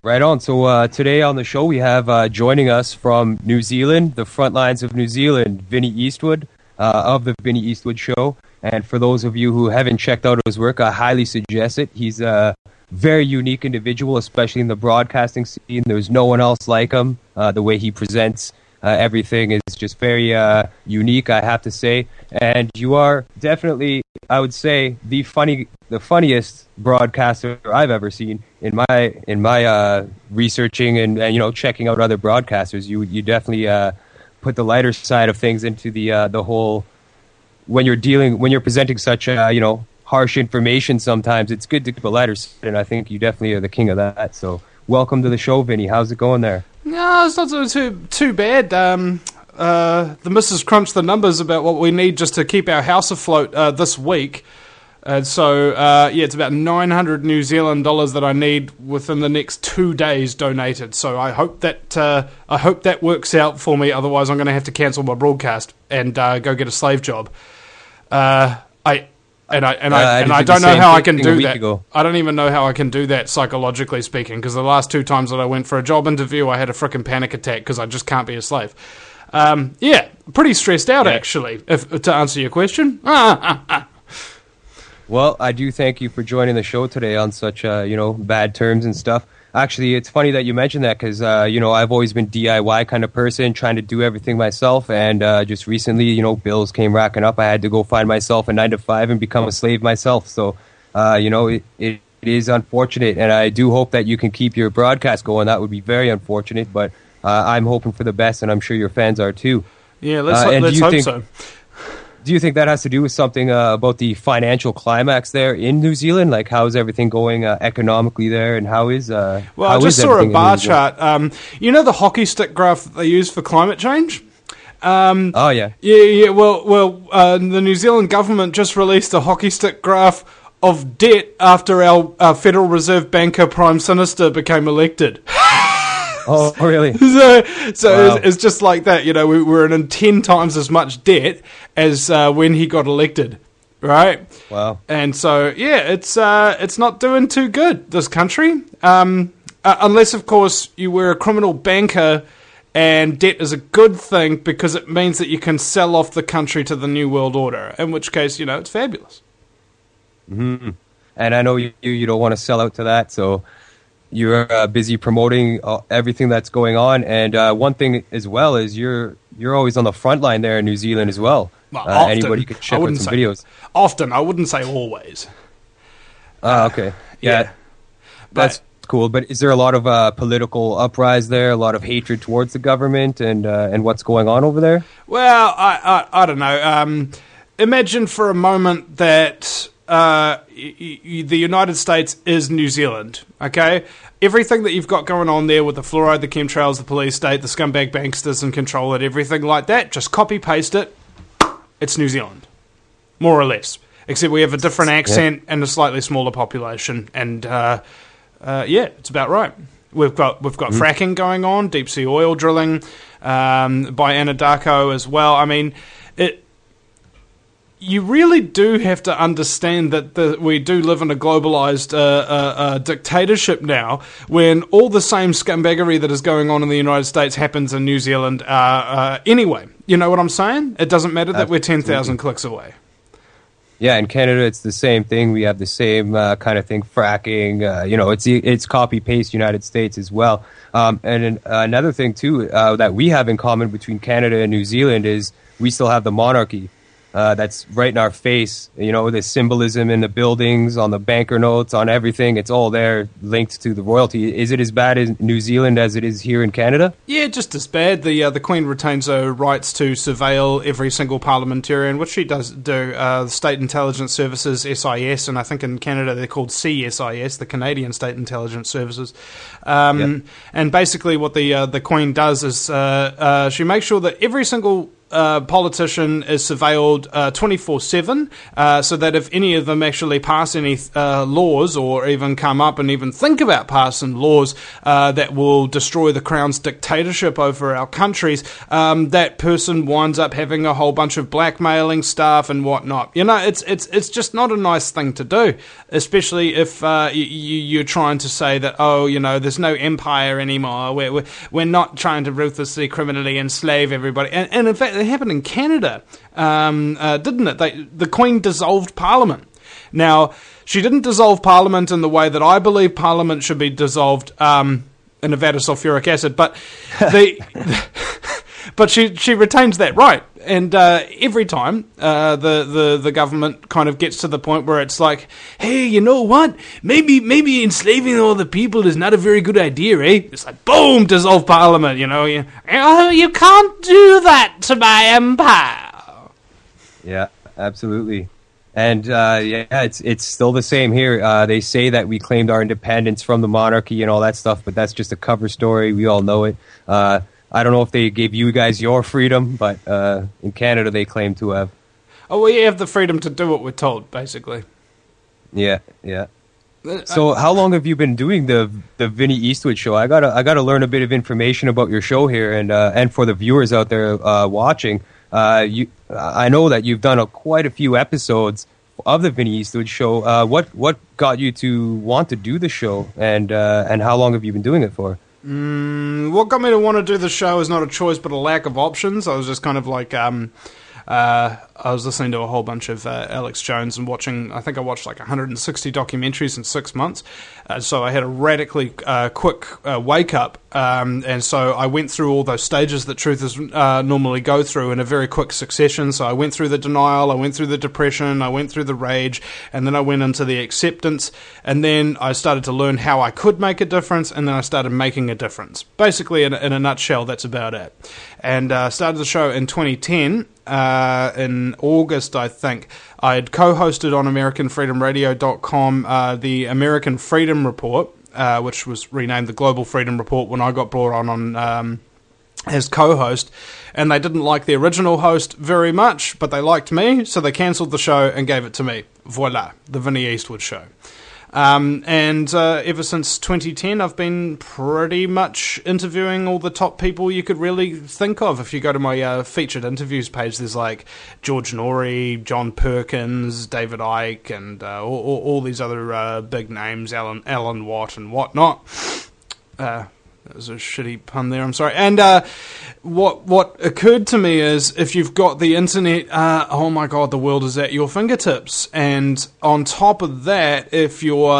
Right on. So today on the show we have joining us from New Zealand, the front lines of New Zealand, Vinny Eastwood of the Vinny Eastwood Show. And for those of you who haven't checked out his work, I highly suggest it. He's a very unique individual, especially in the broadcasting scene. There's no one else like him. The way he presents everything is just very unique, I have to say. And you are definitely, I would say, the funniest broadcaster I've ever seen in my researching and checking out other broadcasters. You definitely put the lighter side of things into the whole when you're presenting such harsh information. Sometimes it's good to keep a lighter side, and I think you definitely are the king of that. So welcome to the show, Vinny. How's it going there? No, it's not too bad. The missus crunched the numbers about what we need just to keep our house afloat this week. And so, it's about 900 New Zealand dollars that I need within the next 2 days donated. So I hope that works out for me. Otherwise, I'm going to have to cancel my broadcast and go get a slave job. I don't know how I can do that. I don't even know how I can do that psychologically speaking, because the last 2 times that I went for a job interview, I had a frickin' panic attack because I just can't be a slave. Pretty stressed out actually. To answer your question. Well, I do thank you for joining the show today on such bad terms and stuff. Actually, it's funny that you mentioned that because I've always been DIY kind of person, trying to do everything myself, and just recently, bills came racking up. I had to go find myself a 9-to-5 and become a slave myself. So, it is unfortunate, and I do hope that you can keep your broadcast going. That would be very unfortunate, but I'm hoping for the best, and I'm sure your fans are too. Yeah, let's hope so. Do you think that has to do with something about the financial climax there in New Zealand? Like, how is everything going economically there, and how is I just saw a bar chart. The hockey stick graph that they use for climate change? Oh, yeah. Yeah. Well, the New Zealand government just released a hockey stick graph of debt after our Federal Reserve banker Prime Minister became elected. Oh, really? So wow. It's just like that. We were in 10 times as much debt as when he got elected, right? Wow. And so, it's not doing too good, this country. Unless, of course, you were a criminal banker, and debt is a good thing because it means that you can sell off the country to the New World Order, in which case, it's fabulous. Mm-hmm. And I know you don't want to sell out to that, so you're busy promoting everything that's going on, and one thing as well is you're always on the front line there in New Zealand as well. Often, anybody could check out some videos. Often, I wouldn't say always. Okay, yeah, that's cool. But is there a lot of political uprise there? A lot of hatred towards the government and what's going on over there? Well, I don't know. Imagine for a moment that the United States is New Zealand, okay? Everything that you've got going on there with the fluoride, the chemtrails, the police state, the scumbag banksters and control it, everything like that, just copy-paste it. It's New Zealand, more or less. Except we have a different accent and a slightly smaller population, and it's about right. We've got fracking going on, deep-sea oil drilling by Anadarko as well. I mean, you really do have to understand that we do live in a globalized dictatorship now, when all the same scumbaggery that is going on in the United States happens in New Zealand anyway. You know what I'm saying? It doesn't matter that we're 10,000 clicks away. Yeah, in Canada, it's the same thing. We have the same kind of thing, fracking. It's copy-paste United States as well. And another thing, too, that we have in common between Canada and New Zealand is we still have the monarchy. That's right in our face. The symbolism in the buildings, on the banker notes, on everything. It's all there linked to the royalty. Is it as bad in New Zealand as it is here in Canada? Yeah, just as bad. The Queen retains her rights to surveil every single parliamentarian, which she does do. The State Intelligence Services, SIS, and I think in Canada they're called CSIS, the Canadian State Intelligence Services. And basically what the Queen does is she makes sure that every single politician is surveilled 24/7, so that if any of them actually pass any laws or even come up and even think about passing laws that will destroy the Crown's dictatorship over our countries, that person winds up having a whole bunch of blackmailing staff and whatnot. You know, it's just not a nice thing to do, especially if you're trying to say that, oh, you know, there's no empire anymore. We're not trying to ruthlessly, criminally enslave everybody. And in fact, it happened in Canada, didn't it? The Queen dissolved Parliament. Now, she didn't dissolve Parliament in the way that I believe Parliament should be dissolved in a vat of sulfuric acid, but but she retains that right. And every time the government kind of gets to the point where it's like, hey, you know what? Maybe enslaving all the people is not a very good idea, eh? It's like, boom, dissolve Parliament, you know. You can't do that to my empire. Yeah, absolutely. And it's still the same here. They say that we claimed our independence from the monarchy and all that stuff, but that's just a cover story. We all know it. I don't know if they gave you guys your freedom, but in Canada they claim to have. Oh, we have the freedom to do what we're told, basically. Yeah. So how long have you been doing the Vinny Eastwood show? I gotta learn a bit of information about your show here, and for the viewers out there watching, I know that you've done quite a few episodes of the Vinny Eastwood show. What got you to want to do the show, and how long have you been doing it for? What got me to want to do the show is not a choice, but a lack of options. I was just kind of like, I was listening to a whole bunch of Alex Jones and I think I watched like 160 documentaries in 6 months. So I had a radically quick wake up. And so I went through all those stages that truthers normally go through in a very quick succession. So I went through the denial, I went through the depression, I went through the rage, and then I went into the acceptance. And then I started to learn how I could make a difference, and then I started making a difference. Basically, in a nutshell, that's about it. And started the show in 2010. In August, I think, I had co-hosted on AmericanFreedomRadio.com the American Freedom Report, which was renamed the Global Freedom Report when I got brought on as co-host, and they didn't like the original host very much, but they liked me, so they cancelled the show and gave it to me. Voila, the Vinny Eastwood Show. And ever since 2010, I've been pretty much interviewing all the top people you could really think of. If you go to my featured interviews page, there's like George Norrie, John Perkins, David Icke, and all these other big names, Alan Watt and whatnot. That was a shitty pun there, I'm sorry. And what occurred to me is, if you've got the internet, oh my god, the world is at your fingertips. And on top of that, if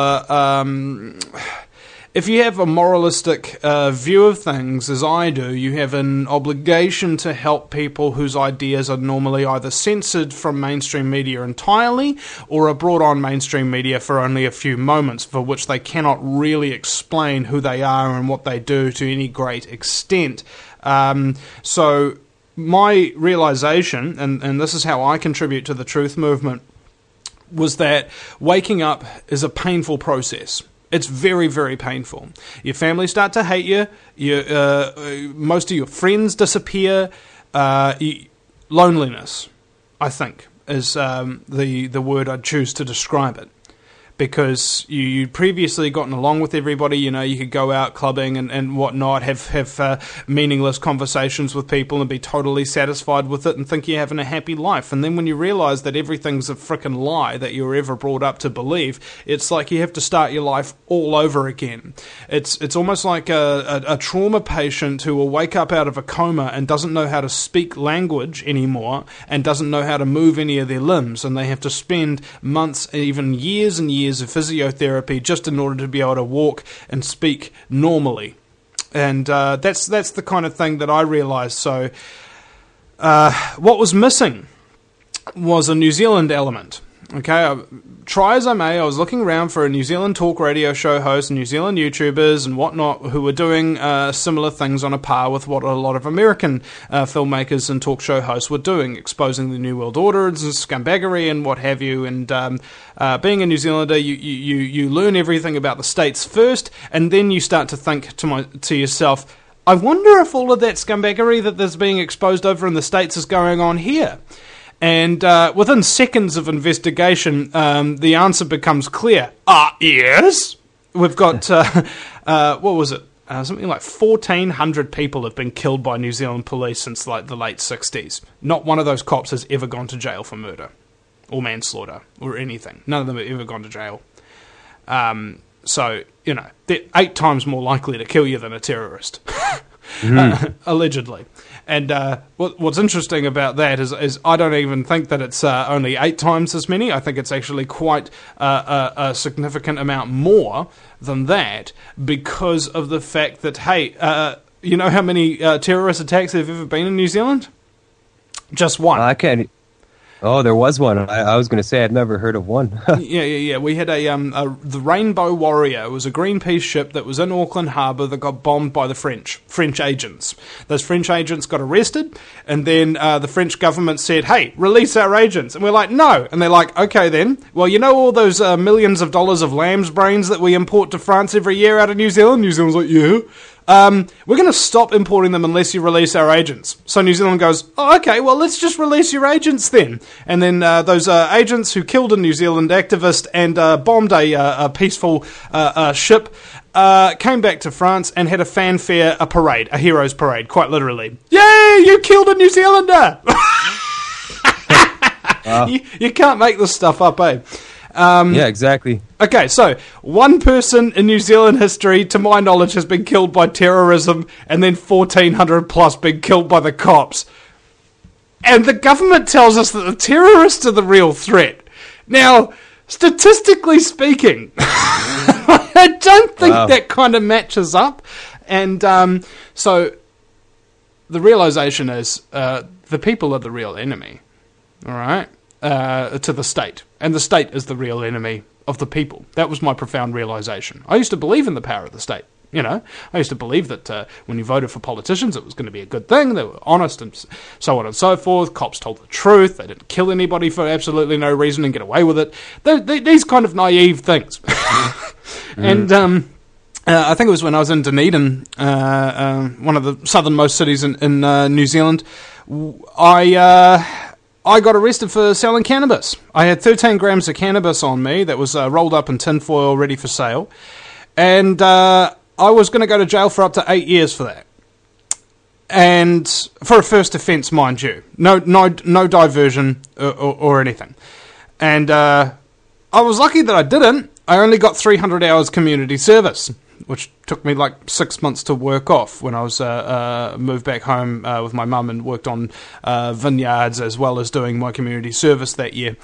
you have a moralistic view of things, as I do, you have an obligation to help people whose ideas are normally either censored from mainstream media entirely, or are brought on mainstream media for only a few moments, for which they cannot really explain who they are and what they do to any great extent. So my realization, and this is how I contribute to the truth movement, was that waking up is a painful process. It's very, very painful. Your family start to hate you. Most of your friends disappear. Loneliness, I think, is the word I'd choose to describe it. Because you'd previously gotten along with everybody, you know, you could go out clubbing and whatnot, have meaningless conversations with people and be totally satisfied with it and think you're having a happy life. And then when you realise that everything's a frickin' lie that you were ever brought up to believe, it's like you have to start your life all over again. It's almost like a trauma patient who will wake up out of a coma and doesn't know how to speak language anymore and doesn't know how to move any of their limbs, and they have to spend months, even years and years of physiotherapy just in order to be able to walk and speak normally. And that's the kind of thing that I realised. So what was missing was a New Zealand element. Okay, try as I may, I was looking around for a New Zealand talk radio show host, New Zealand YouTubers and whatnot, who were doing similar things on a par with what a lot of American filmmakers and talk show hosts were doing, exposing the New World Order and scumbaggery and what have you. And being a New Zealander, you learn everything about the States first, and then you start to think to yourself, I wonder if all of that scumbaggery that there's being exposed over in the States is going on here. And within seconds of investigation, the answer becomes clear. Yes? We've got, what was it? Something like 1,400 people have been killed by New Zealand police since like the late 60s. Not one of those cops has ever gone to jail for murder or manslaughter or anything. None of them have ever gone to jail. So, they're 8 times more likely to kill you than a terrorist, allegedly. And what's interesting about that is I don't even think that it's only 8 times as many. I think it's actually quite a significant amount more than that, because of the fact that, hey, you know how many terrorist attacks there have ever been in New Zealand? Just one. I can't. Oh, there was one. I was going to say I'd never heard of one. Yeah. We had the Rainbow Warrior. It was a Greenpeace ship that was in Auckland Harbour that got bombed by the French agents. Those French agents got arrested, and then the French government said, hey, release our agents. And we're like, no. And they're like, okay then. Well, you know all those millions of dollars of lamb's brains that we import to France every year out of New Zealand? New Zealand's like, yeah. We're going to stop importing them unless you release our agents. So New Zealand goes, oh, okay, well, let's just release your agents then. And then those agents who killed a New Zealand activist and bombed a peaceful ship came back to France and had a fanfare, a parade, a hero's parade, quite literally. Yay, you killed a New Zealander! You can't make this stuff up, eh? Yeah, exactly. Okay, so one person in New Zealand history, to my knowledge, has been killed by terrorism, and then 1,400 plus been killed by the cops. And the government tells us that the terrorists are the real threat. Now, statistically speaking, I don't think that kind of matches up. And so the realization is the people are the real enemy, all right, to the state. And the state is the real enemy of the people. That was my profound realization. I used to believe in the power of the state. I used to believe that when you voted for politicians, it was going to be a good thing. They were honest and so on and so forth. Cops told the truth. They didn't kill anybody for absolutely no reason and get away with it. These kind of naive things. And I think it was when I was in Dunedin, one of the southernmost cities in New Zealand, I got arrested for selling cannabis. I had 13 grams of cannabis on me that was rolled up in tinfoil ready for sale. And I was going to go to jail for up to 8 years for that. And for a first offence, mind you. No diversion or anything. And I was lucky that I didn't. I only got 300 hours community service, which took me like 6 months to work off when I was moved back home with my mum and worked on vineyards as well as doing my community service that year.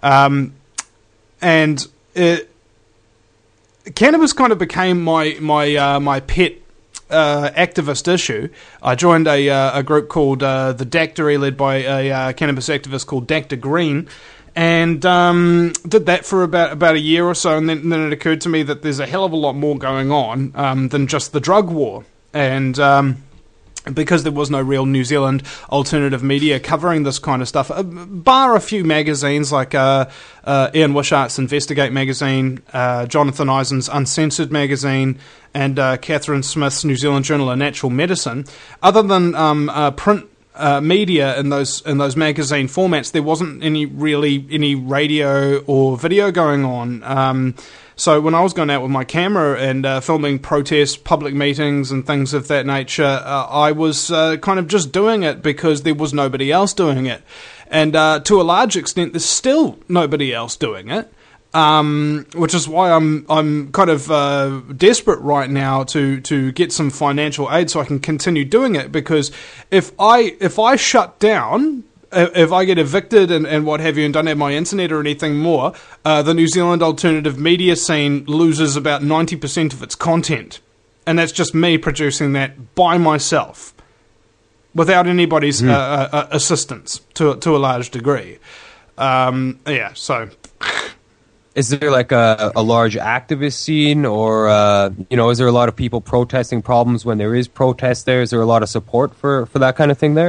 Cannabis kind of became my pet activist issue. I joined a group called the Dactory, led by a cannabis activist called Dr. Green. And did that for about a year or so, and then it occurred to me that there's a hell of a lot more going on than just the drug war. And because there was no real New Zealand alternative media covering this kind of stuff, bar a few magazines like Ian Wishart's Investigate magazine, Jonathan Eisen's Uncensored magazine, and Catherine Smith's New Zealand Journal of Natural Medicine, other than print media in those magazine formats, there wasn't any radio or video going on. So when I was going out with my camera and filming protests, public meetings and things of that nature, I was kind of just doing it because there was nobody else doing it. And to a large extent, there's still nobody else doing it. Which is why I'm kind of desperate right now to get some financial aid so I can continue doing it, because if I shut down, if I get evicted and what have you and don't have my internet or anything more, the New Zealand alternative media scene loses about 90% of its content, and that's just me producing that by myself without anybody's assistance to a large degree. So. Is there like a large activist scene, or is there a lot of people protesting problems when there is protest there? Is there a lot of support for that kind of thing there?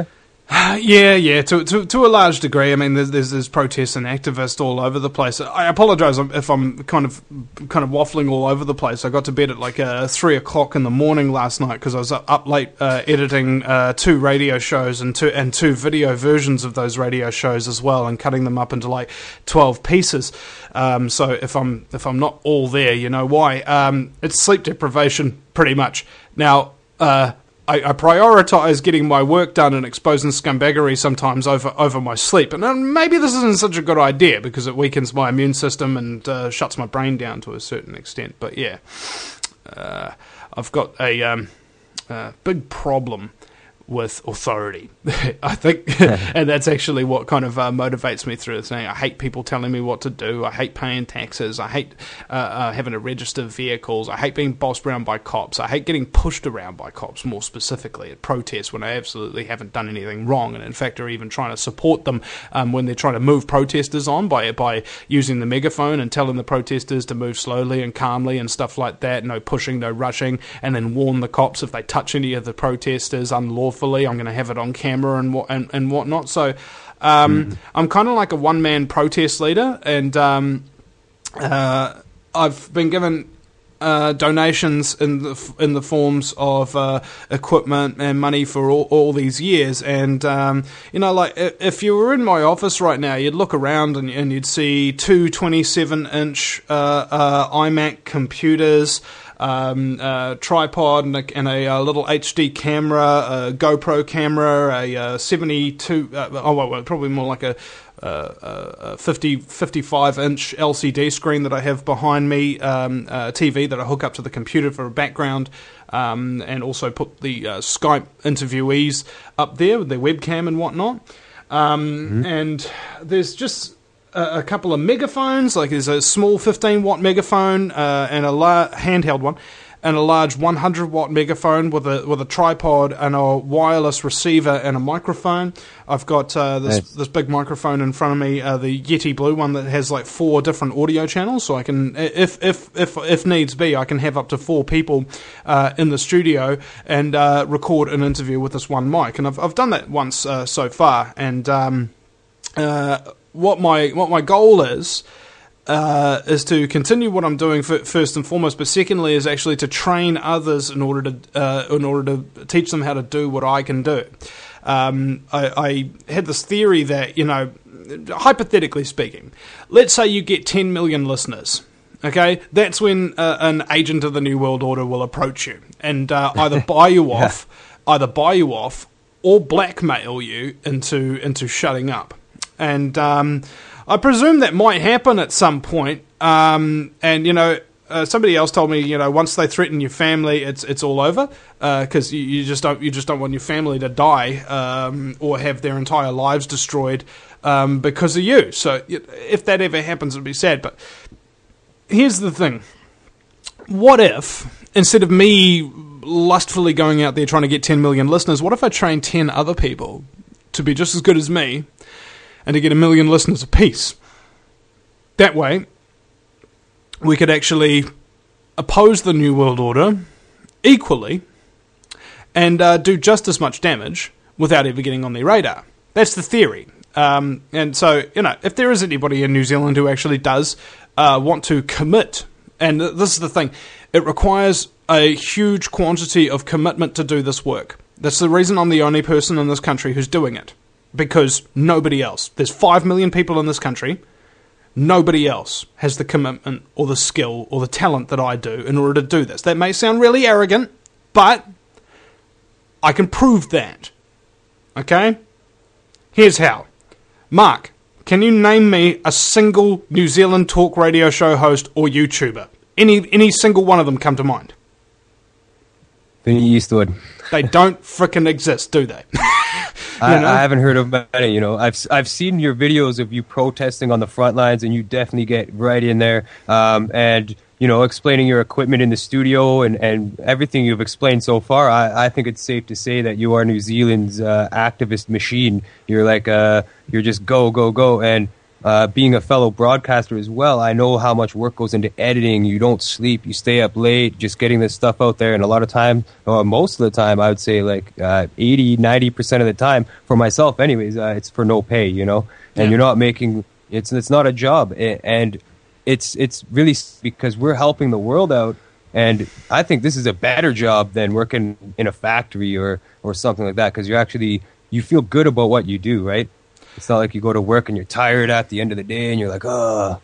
Yeah. To a large degree. I mean, there's protests and activists all over the place. I apologise if I'm kind of waffling all over the place. I got to bed at like 3 o'clock in the morning last night because I was up late editing 2 radio shows and two video versions of those radio shows as well, and cutting them up into like 12 pieces. So if I'm not all there, you know why? It's sleep deprivation, pretty much. Now. I prioritise getting my work done and exposing scumbaggery sometimes over my sleep. And maybe this isn't such a good idea because it weakens my immune system and shuts my brain down to a certain extent. But yeah, I've got a big problem with authority, I think, and that's actually what kind of motivates me through this thing. I hate people telling me what to do. I hate paying taxes. I hate having to register vehicles. I hate being bossed around by cops. I hate getting pushed around by cops, more specifically at protests when I absolutely haven't done anything wrong, and in fact are even trying to support them when they're trying to move protesters on by using the megaphone and telling the protesters to move slowly and calmly and stuff like that, no pushing, no rushing, and then warn the cops if they touch any of the protesters unlawfully. I'm going to have it on camera and whatnot. So I'm kind of like a one-man protest leader, and I've been given donations in the forms of equipment and money for all these years. And like if you were in my office right now, you'd look around and you'd see 2 27-inch iMac computers, tripod and a little HD camera, a GoPro camera, a 72, probably more like a 55-inch LCD screen that I have behind me, TV that I hook up to the computer for a background, and also put the Skype interviewees up there with their webcam and whatnot. And there's just a couple of megaphones, like there's a small 15-watt megaphone and a handheld one, and a large 100-watt megaphone with a tripod and a wireless receiver and a microphone. I've got this big microphone in front of me, the Yeti Blue one that has like 4 different audio channels, so I can, if needs be, I can have up to 4 people in the studio and record an interview with this one mic. And I've done that once so far, and what my goal is to continue what I'm doing first and foremost, but secondly is actually to train others in order to teach them how to do what I can do. I had this theory that, hypothetically speaking, let's say you get 10 million listeners. Okay, that's when an agent of the New World Order will approach you and either buy you off, or blackmail you into shutting up. And I presume that might happen at some point. And somebody else told me, once they threaten your family, it's all over, because you just don't want your family to die or have their entire lives destroyed because of you. So if that ever happens, it'd be sad. But here's the thing: what if instead of me lustfully going out there trying to get 10 million listeners, what if I train 10 other people to be just as good as me? And to get 1 million listeners apiece. That way, we could actually oppose the New World Order equally and do just as much damage without ever getting on their radar. That's the theory. And so, if there is anybody in New Zealand who actually does want to commit, and this is the thing, it requires a huge quantity of commitment to do this work. That's the reason I'm the only person in this country who's doing it. Because nobody else. There's 5 million people in this country. Nobody else has the commitment or the skill or the talent that I do in order to do this. That may sound really arrogant, but I can prove that. Okay? Here's how. Mark, can you name me a single New Zealand talk radio show host or YouTuber? Any single one of them come to mind? Vinny Eastwood. They don't frickin' exist, do they? I haven't heard of many. I've seen your videos of you protesting on the front lines, and you definitely get right in there. And explaining your equipment in the studio and everything you've explained so far. I think it's safe to say that you are New Zealand's activist machine. You're like you're just go, and being a fellow broadcaster as well, I know how much work goes into editing. You don't sleep, you stay up late, just getting this stuff out there. And a lot of time, or most of the time, I would say like 80, 90% of the time, for myself anyways, it's for no pay, you know? And you're not making, it's not a job. And it's really because we're helping the world out. And I think this is a better job than working in a factory or something like that, because you feel good about what you do, right? It's not like you go to work and you're tired at the end of the day and you're like, oh.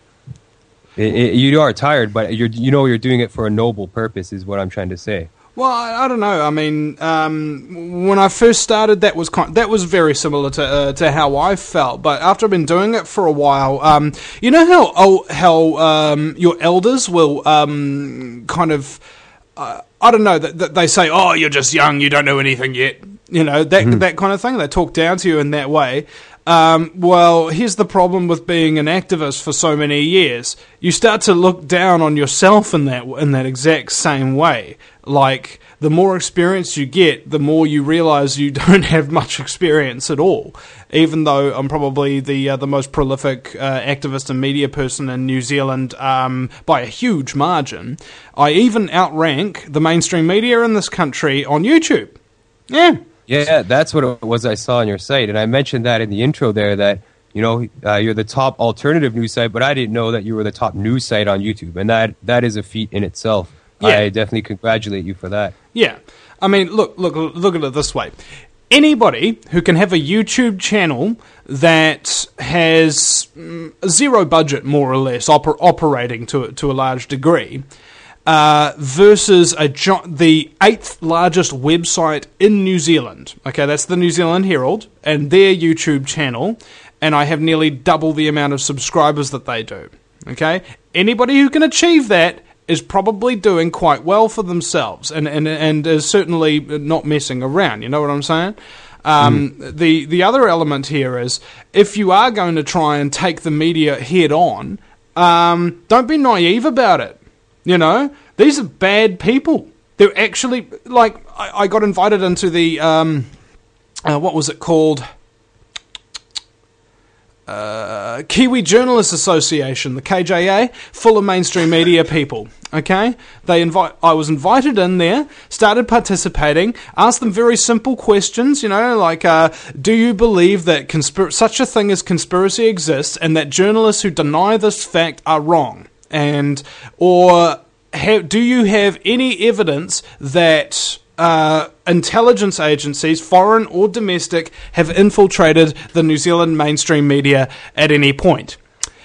You are tired, but you're doing it for a noble purpose is what I'm trying to say. Well, I don't know. I mean, when I first started, that was very similar to how I felt. But after I've been doing it for a while, you know how your elders will kind of, I don't know, that they say, oh, you're just young, you don't know anything yet. You know, that kind of thing. They talk down to you in that way. Well, here's the problem with being an activist for so many years. You start to look down on yourself in that exact same way. Like, the more experience you get, the more you realise you don't have much experience at all. Even though I'm probably the most prolific activist and media person in New Zealand by a huge margin, I even outrank the mainstream media in this country on YouTube. Yeah. Yeah, that's what it was I saw on your site. And I mentioned that in the intro there that, you know, you're the top alternative news site, but I didn't know that you were the top news site on YouTube. And that is a feat in itself. Yeah. I definitely congratulate you for that. Yeah. I mean, look at it this way. Anybody who can have a YouTube channel that has zero budget, more or less, operating to a large degree, versus the 8th largest website in New Zealand. Okay, that's the New Zealand Herald and their YouTube channel, and I have nearly double the amount of subscribers that they do. Okay, anybody who can achieve that is probably doing quite well for themselves, and is certainly not messing around. You know what I'm saying? The other element here is, if you are going to try and take the media head on, don't be naive about it. You know, these are bad people. They're actually, like, I got invited into the, what was it called? Kiwi Journalists Association, the KJA, full of mainstream media people. Okay, I was invited in there, started participating, asked them very simple questions. You know, like, do you believe that such a thing as conspiracy exists, and that journalists who deny this fact are wrong? Do you have any evidence that intelligence agencies, foreign or domestic, have infiltrated the New Zealand mainstream media at any point?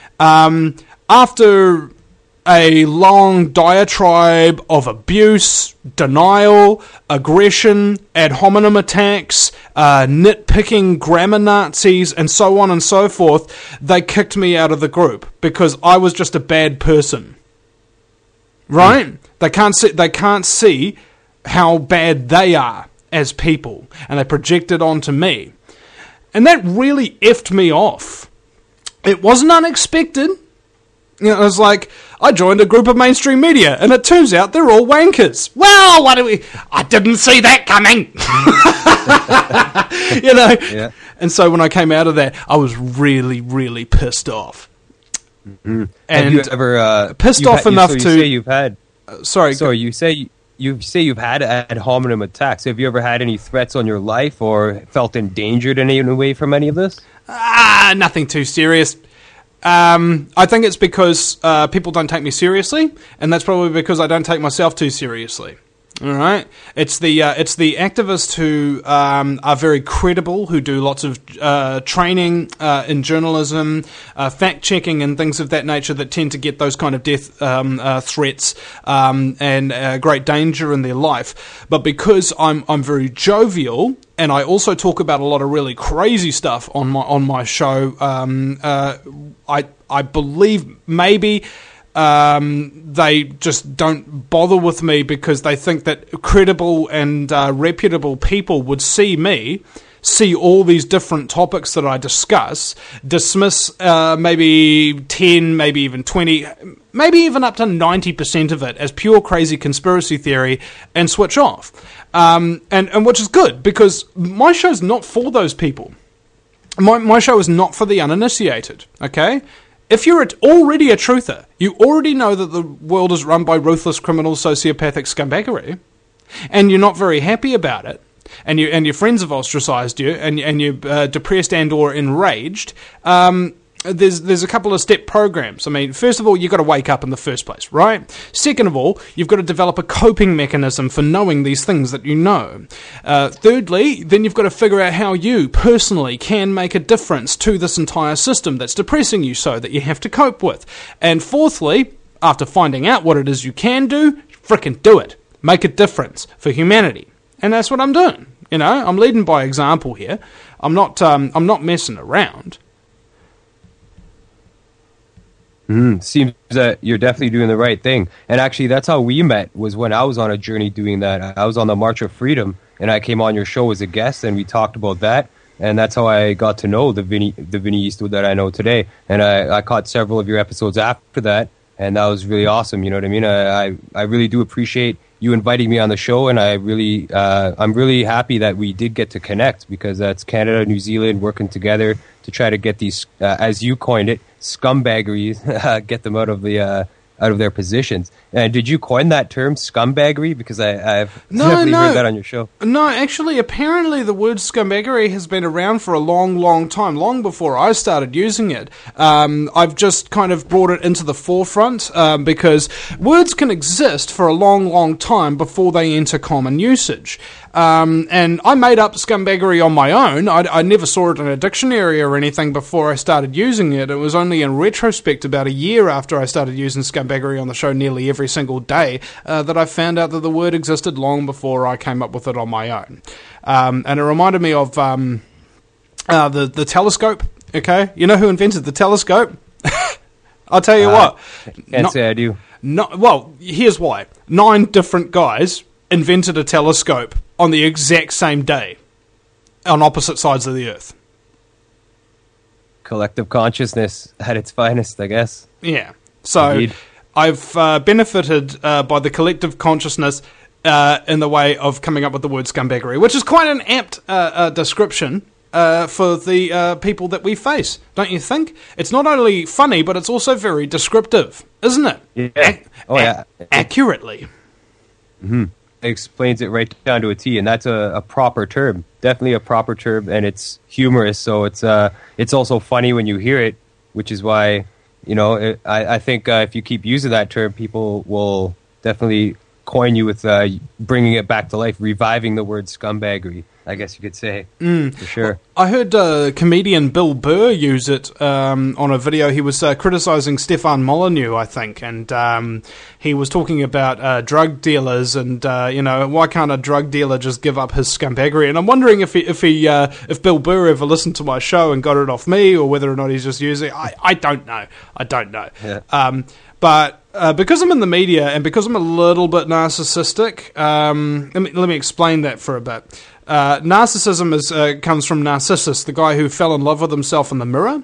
After a long diatribe of abuse, denial, aggression, ad hominem attacks, nitpicking grammar Nazis, and so on and so forth, they kicked me out of the group because I was just a bad person. Right? They can't see how bad they are as people, and they project it onto me. And that really effed me off. It wasn't unexpected. You know, it was like, I joined a group of mainstream media, and it turns out they're all wankers. Well, I didn't see that coming. You know? Yeah. And so when I came out of that, I was really, really pissed off. Mm-hmm. And have you ever pissed off enough to? You say you've had. Sorry. You say you've had ad hominem attacks. Have you ever had any threats on your life or felt endangered in any way from any of this? Nothing too serious. I think it's because people don't take me seriously, and that's probably because I don't take myself too seriously. All right, it's the activists who are very credible, who do lots of training in journalism, fact checking, and things of that nature that tend to get those kind of death threats and great danger in their life. But because I'm very jovial, and I also talk about a lot of really crazy stuff on my show, I believe maybe. They just don't bother with me because they think that credible and reputable people would see all these different topics that I discuss, dismiss maybe 10, maybe even 20, maybe even up to 90% of it as pure crazy conspiracy theory and switch off. And which is good, because my show's not for those people. my show is not for the uninitiated, okay? If you're already a truther, you already know that the world is run by ruthless, criminal, sociopathic scumbaggery, and you're not very happy about it, and your friends have ostracized you, and you're depressed and or enraged, there's a couple of step programs. I mean, first of all, you've got to wake up in the first place, right? Second of all, you've got to develop a coping mechanism for knowing these things that you know. Thirdly, then you've got to figure out how you personally can make a difference to this entire system that's depressing you so that you have to cope with. And fourthly, after finding out what it is you can do, frickin' do it. Make a difference for humanity. And that's what I'm doing. You know, I'm leading by example here. I'm not messing around. Seems that you're definitely doing the right thing. And actually, that's how we met, was when I was on a journey doing that. I was on the March of Freedom, and I came on your show as a guest, and we talked about that. And that's how I got to know the Vinny Eastwood that I know today. And I caught several of your episodes after that, and that was really awesome. You know what I mean? I really do appreciate you inviting me on the show, and I'm really happy that we did get to connect, because that's Canada, New Zealand working together to try to get these, as you coined it, scumbaggeries, get them out of their positions. And did you coin that term, scumbaggery? Because I've definitely heard that on your show. No, actually, apparently the word scumbaggery has been around for a long, long time, long before I started using it. I've just kind of brought it into the forefront because words can exist for a long, long time before they enter common usage. And I made up scumbaggery on my own. I never saw it in a dictionary or anything before I started using it. It was only in retrospect, about a year after I started using scumbaggery on the show nearly every single day, that I found out that the word existed long before I came up with it on my own. And it reminded me of the telescope. Okay, you know who invented the telescope? I'll tell you what. Can't say I do. Well, here's why. 9 different guys invented a telescope on the exact same day on opposite sides of the earth. Collective consciousness at its finest, I guess. Yeah. So indeed. I've benefited by the collective consciousness in the way of coming up with the word scumbaggery, which is quite an apt description for the people that we face, don't you think? It's not only funny, but it's also very descriptive, isn't it? Yeah. Accurately. Mm-hmm. It explains it right down to a T, and that's a proper term. Definitely a proper term, and it's humorous, so it's also funny when you hear it, which is why, you know, I think if you keep using that term, people will definitely coin you with bringing it back to life, reviving the word scumbaggery, I guess you could say, for sure. Well, I heard comedian Bill Burr use it on a video. He was criticising Stefan Molyneux, I think, and he was talking about drug dealers and, you know, why can't a drug dealer just give up his scumbaggery? And I'm wondering if Bill Burr ever listened to my show and got it off me, or whether or not he's just using it. I don't know. Yeah. But because I'm in the media and because I'm a little bit narcissistic, let me explain that for a bit. Narcissism comes from Narcissus, the guy who fell in love with himself in the mirror.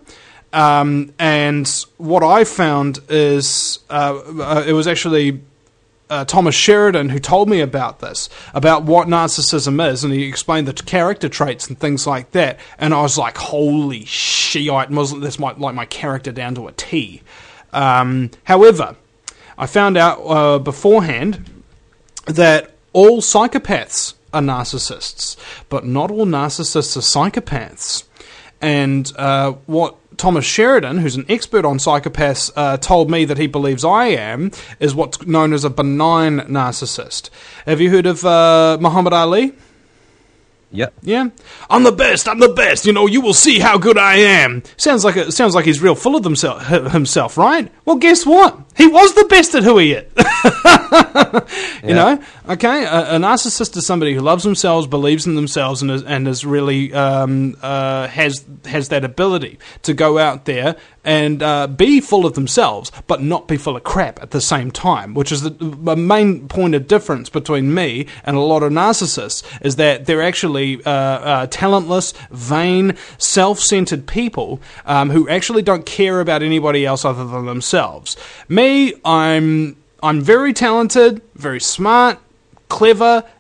And what I found is it was actually Thomas Sheridan who told me about this, about what narcissism is, and he explained the character traits and things like that. And I was like, holy shit, that's like my character down to a T. However, I found out beforehand that all psychopaths are narcissists, but not all narcissists are psychopaths. And what Thomas Sheridan, who's an expert on psychopaths, told me that he believes I am, is what's known as a benign narcissist. Have you heard of Muhammad Ali? Yep. Yeah. I'm the best. You know, you will see how good I am. Sounds like he's real full of himself, right? Well, guess what? He was the best at who he is. You know? Okay. A narcissist is somebody who loves themselves, believes in themselves, and is really has that ability to go out there and be full of themselves, but not be full of crap at the same time, which is the main point of difference between me and a lot of narcissists, is that they're actually talentless, vain, self-centered people who actually don't care about anybody else other than themselves. Me, I'm very talented, very smart, clever,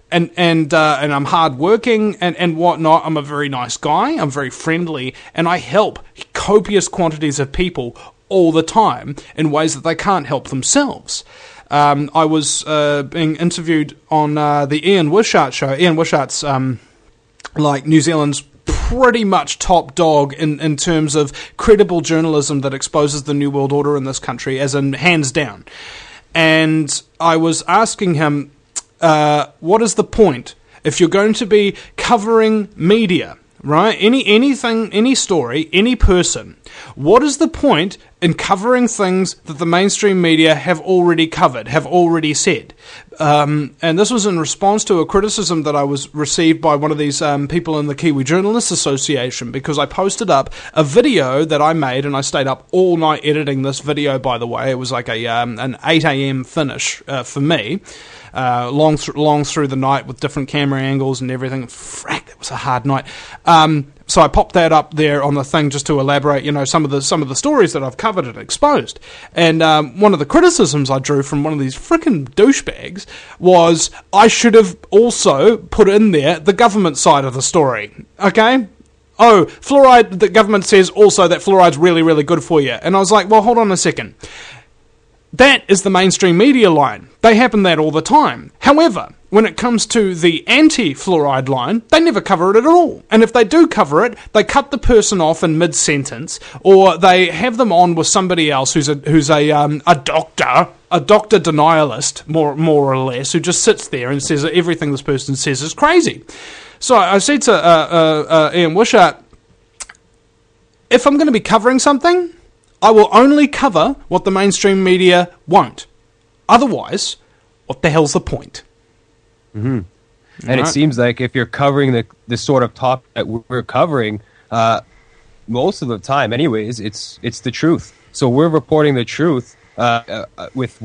and I'm hardworking and whatnot. I'm a very nice guy. I'm very friendly, and I help copious quantities of people all the time in ways that they can't help themselves. I was being interviewed on the Ian Wishart show. Ian Wishart's like New Zealand's pretty much top dog in terms of credible journalism that exposes the New World Order in this country, as in hands down. And I was asking him, what is the point if you're going to be covering media, right? Anything, any story, any person. What is the point in covering things that the mainstream media have already covered, have already said? And this was in response to a criticism that I was received by one of these people in the Kiwi Journalists Association, because I posted up a video that I made, and I stayed up all night editing this video, by the way. It was like an 8 a.m. finish for me. Long through the night with different camera angles and everything. Frack, that was a hard night. So I popped that up there on the thing just to elaborate, some of the stories that I've covered and exposed. And one of the criticisms I drew from one of these frickin' douchebags was I should have also put in there the government side of the story. Okay? Oh, fluoride, the government says also that fluoride's really, really good for you. And I was like, well, hold on a second. That is the mainstream media line. They happen that all the time. However, when it comes to the anti-fluoride line, they never cover it at all. And if they do cover it, they cut the person off in mid-sentence, or they have them on with somebody else who's a doctor denialist, more or less, who just sits there and says that everything this person says is crazy. So I said to Ian Wishart, if I'm going to be covering something, I will only cover what the mainstream media won't. Otherwise, what the hell's the point? Mm-hmm. And it seems like if you're covering the sort of topic that we're covering, most of the time anyways, it's the truth. So we're reporting the truth with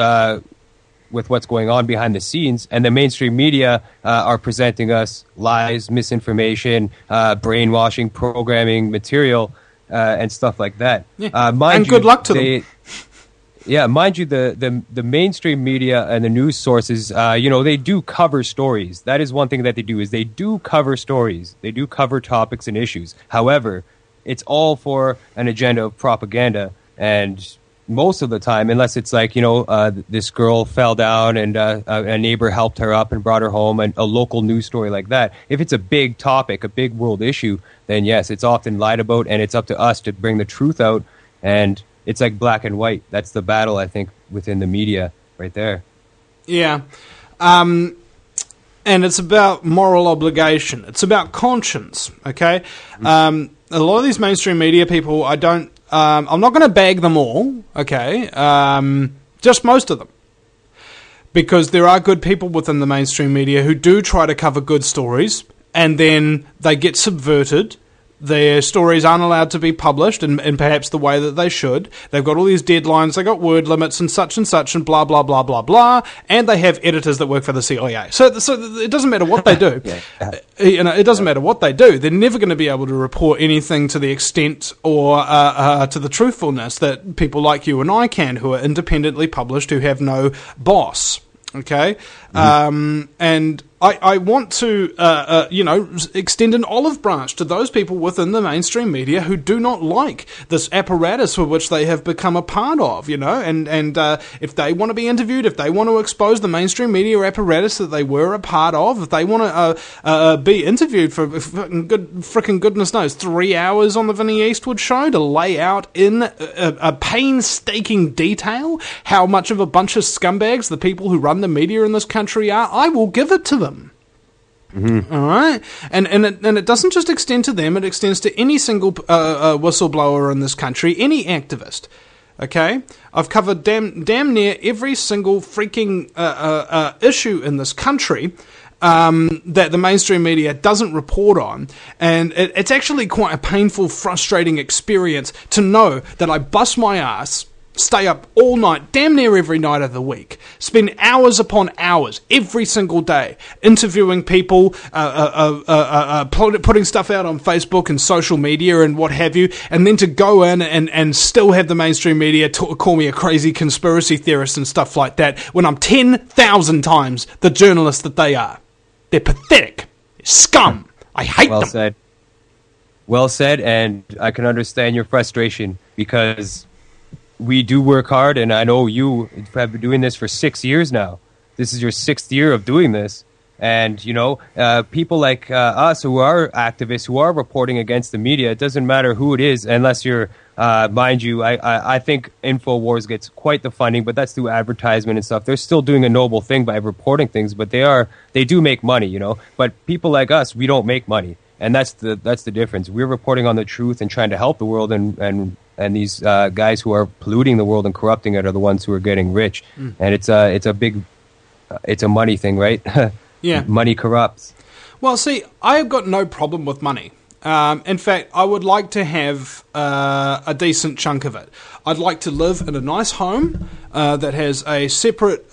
what's going on behind the scenes, and the mainstream media are presenting us lies, misinformation, brainwashing, programming material, and stuff like that. Yeah. And good luck to them. Yeah, mind you, the mainstream media and the news sources, they do cover stories. That is one thing that they do, is they do cover stories. They do cover topics and issues. However, it's all for an agenda of propaganda, and most of the time, unless it's like, this girl fell down and a neighbor helped her up and brought her home, and a local news story like that, if it's a big topic, a big world issue, then yes, it's often lied about, and it's up to us to bring the truth out. And it's like black and white. That's the battle, I think, within the media right there. Yeah. And it's about moral obligation. It's about conscience, okay? A lot of these mainstream media people, I'm not going to bag them all, okay? Just most of them. Because there are good people within the mainstream media who do try to cover good stories, and then they get subverted. Their stories aren't allowed to be published in perhaps the way that they should. They've got all these deadlines, they've got word limits and such and blah, blah, blah, blah, blah. And they have editors that work for the CIA. So it doesn't matter what they do. It doesn't matter what they do. They're never going to be able to report anything to the extent or to the truthfulness that people like you and I can, who are independently published, who have no boss. Okay? Mm-hmm. And I want to, extend an olive branch to those people within the mainstream media who do not like this apparatus for which they have become a part of, and if they want to be interviewed, if they want to expose the mainstream media apparatus that they were a part of, if they want to be interviewed for frickin' goodness knows 3 hours on the Vinnie Eastwood show to lay out in a painstaking detail how much of a bunch of scumbags the people who run the media in this country are, I will give it to them. Mm-hmm. All right, and it doesn't just extend to them; it extends to any single whistleblower in this country, any activist. Okay, I've covered damn near every single freaking issue in this country that the mainstream media doesn't report on, and it's actually quite a painful, frustrating experience to know that I bust my ass, stay up all night, damn near every night of the week, spend hours upon hours every single day interviewing people, putting stuff out on Facebook and social media and what have you, and then to go in and still have the mainstream media call me a crazy conspiracy theorist and stuff like that when I'm 10,000 times the journalist that they are. They're pathetic. They're scum. I hate them. Well said. Well said, and I can understand your frustration because we do work hard, and I know you have been doing this for 6 years now. This is your 6th year of doing this. And, people like us who are activists, who are reporting against the media, it doesn't matter who it is, unless you're, mind you, I think InfoWars gets quite the funding, but that's through advertisement and stuff. They're still doing a noble thing by reporting things, but they do make money, But people like us, we don't make money. And that's the difference. We're reporting on the truth and trying to help the world, and these guys who are polluting the world and corrupting it are the ones who are getting rich. And it's a money thing, right? Yeah. Money corrupts. Well, see, I have got no problem with money. In fact, I would like to have a decent chunk of it. I'd like to live in a nice home that has a separate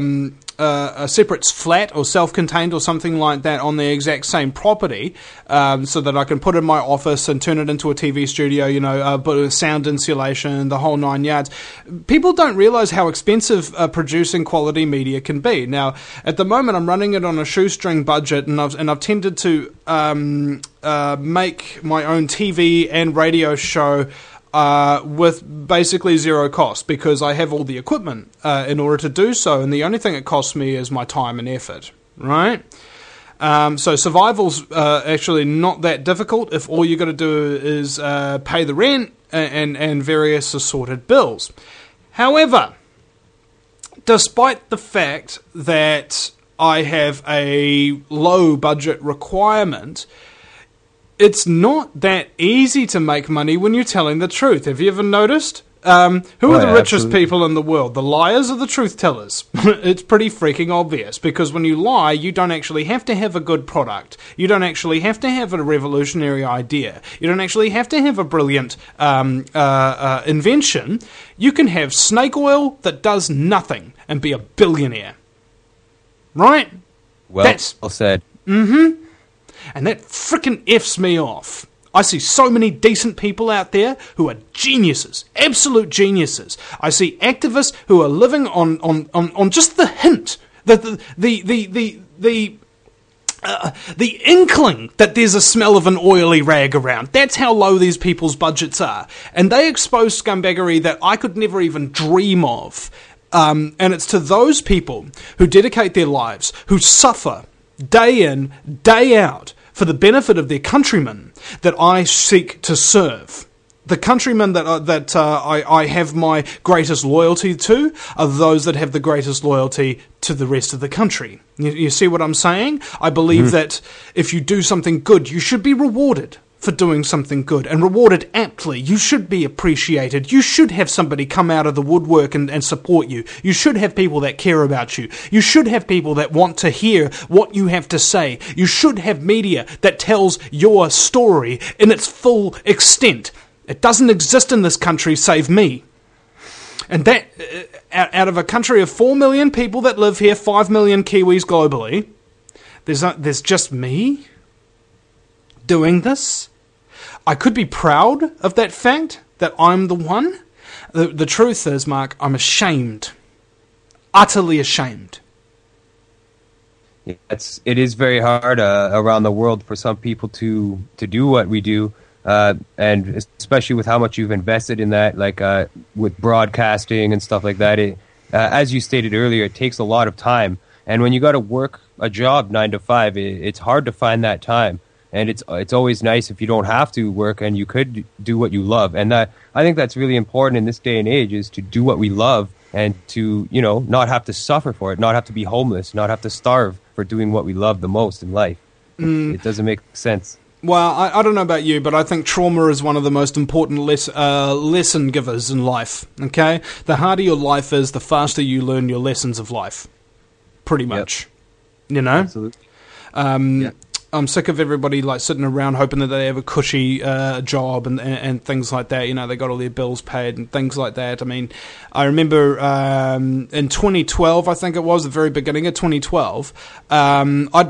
flat or self-contained or something like that on the exact same property, so that I can put in my office and turn it into a TV studio, put sound insulation, the whole 9 yards. People don't realise how expensive producing quality media can be. Now, at the moment, I'm running it on a shoestring budget, and I've tended to make my own TV and radio show with basically zero cost, because I have all the equipment in order to do so, and the only thing it costs me is my time and effort, right? So survival's actually not that difficult if all you got to do is pay the rent and various assorted bills. However, despite the fact that I have a low budget requirement, it's not that easy to make money when you're telling the truth. Have you ever noticed? Who are the richest people in the world? The liars or the truth tellers? It's pretty freaking obvious, because when you lie, you don't actually have to have a good product. You don't actually have to have a revolutionary idea. You don't actually have to have a brilliant invention. You can have snake oil that does nothing and be a billionaire. Right? Well said. Mm-hmm. And that frickin' F's me off. I see so many decent people out there who are geniuses, absolute geniuses. I see activists who are living on just the hint, the inkling that there's a smell of an oily rag around. That's how low these people's budgets are. And they expose scumbaggery that I could never even dream of. And it's to those people who dedicate their lives, who suffer day in, day out, for the benefit of their countrymen, that I seek to serve. The countrymen that I have my greatest loyalty to are those that have the greatest loyalty to the rest of the country. You see what I'm saying? I believe that if you do something good, you should be rewarded for doing something good, and rewarded aptly. You should be appreciated. You should have somebody come out of the woodwork and support you. You should have people that care about you. You should have people that want to hear what you have to say. You should have media that tells your story in its full extent. It doesn't exist in this country, save me. And that, out of a country of 4 million people that live here, 5 million Kiwis globally, there's just me doing this. I could be proud of that fact, that I'm the one. The truth is, Mark, I'm ashamed. Utterly ashamed. It is very hard around the world for some people to do what we do, and especially with how much you've invested in that, like with broadcasting and stuff like that. As you stated earlier, it takes a lot of time. And when you got to work a job 9 to 5, it's hard to find that time. And it's always nice if you don't have to work and you could do what you love. And I think that's really important in this day and age, is to do what we love and to, not have to suffer for it, not have to be homeless, not have to starve for doing what we love the most in life. It doesn't make sense. Well, I don't know about you, but I think trauma is one of the most important lesson givers in life, okay? The harder your life is, the faster you learn your lessons of life. Pretty much. Yep. Absolutely. I'm sick of everybody sitting around hoping that they have a cushy job and things like that. They got all their bills paid and things like that. I mean, I remember in 2012, I think it was, the very beginning of 2012, I'd been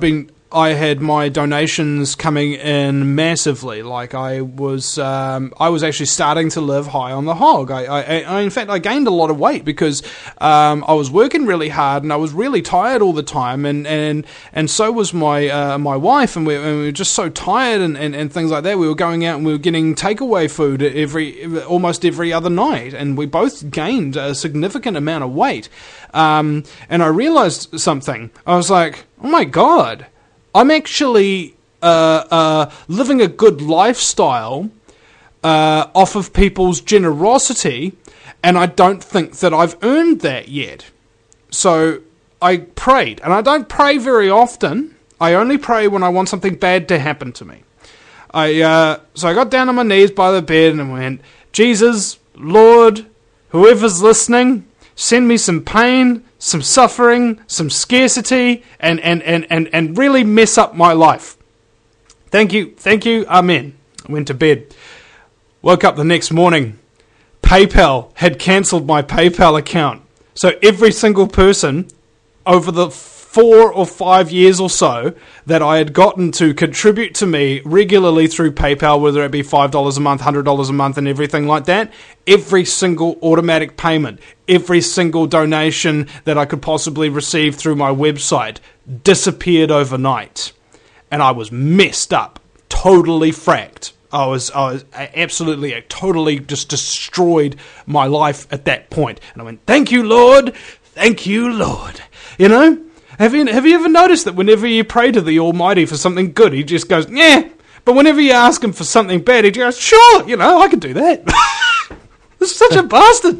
I had my donations coming in massively. Like I was actually starting to live high on the hog. I in fact, I gained a lot of weight because I was working really hard and I was really tired all the time, and so was my my wife, and we were just so tired and things like that. We were going out and we were getting takeaway food almost every other night, and we both gained a significant amount of weight. And I realized something. I was like, oh my God. I'm actually living a good lifestyle off of people's generosity, and I don't think that I've earned that yet. So I prayed, and I don't pray very often. I only pray when I want something bad to happen to me. So I got down on my knees by the bed and went, Jesus, Lord, whoever's listening, send me some pain, some suffering, some scarcity, and really mess up my life. Thank you, amen. I went to bed. Woke up the next morning. PayPal had cancelled my PayPal account. So every single person over the 4 or 5 years or so that I had gotten to contribute to me regularly through PayPal, whether it be $5 a month, $100 a month, and everything like that, every single automatic payment, every single donation that I could possibly receive through my website disappeared overnight. And I was messed up, totally fracked. I was absolutely, totally just destroyed my life at that point. And I went, thank you, Lord. Thank you, Lord. You know? Have you ever noticed that whenever you pray to the Almighty for something good, he just goes, yeah. But whenever you ask him for something bad, he goes, sure, I can do that. This is such a bastard.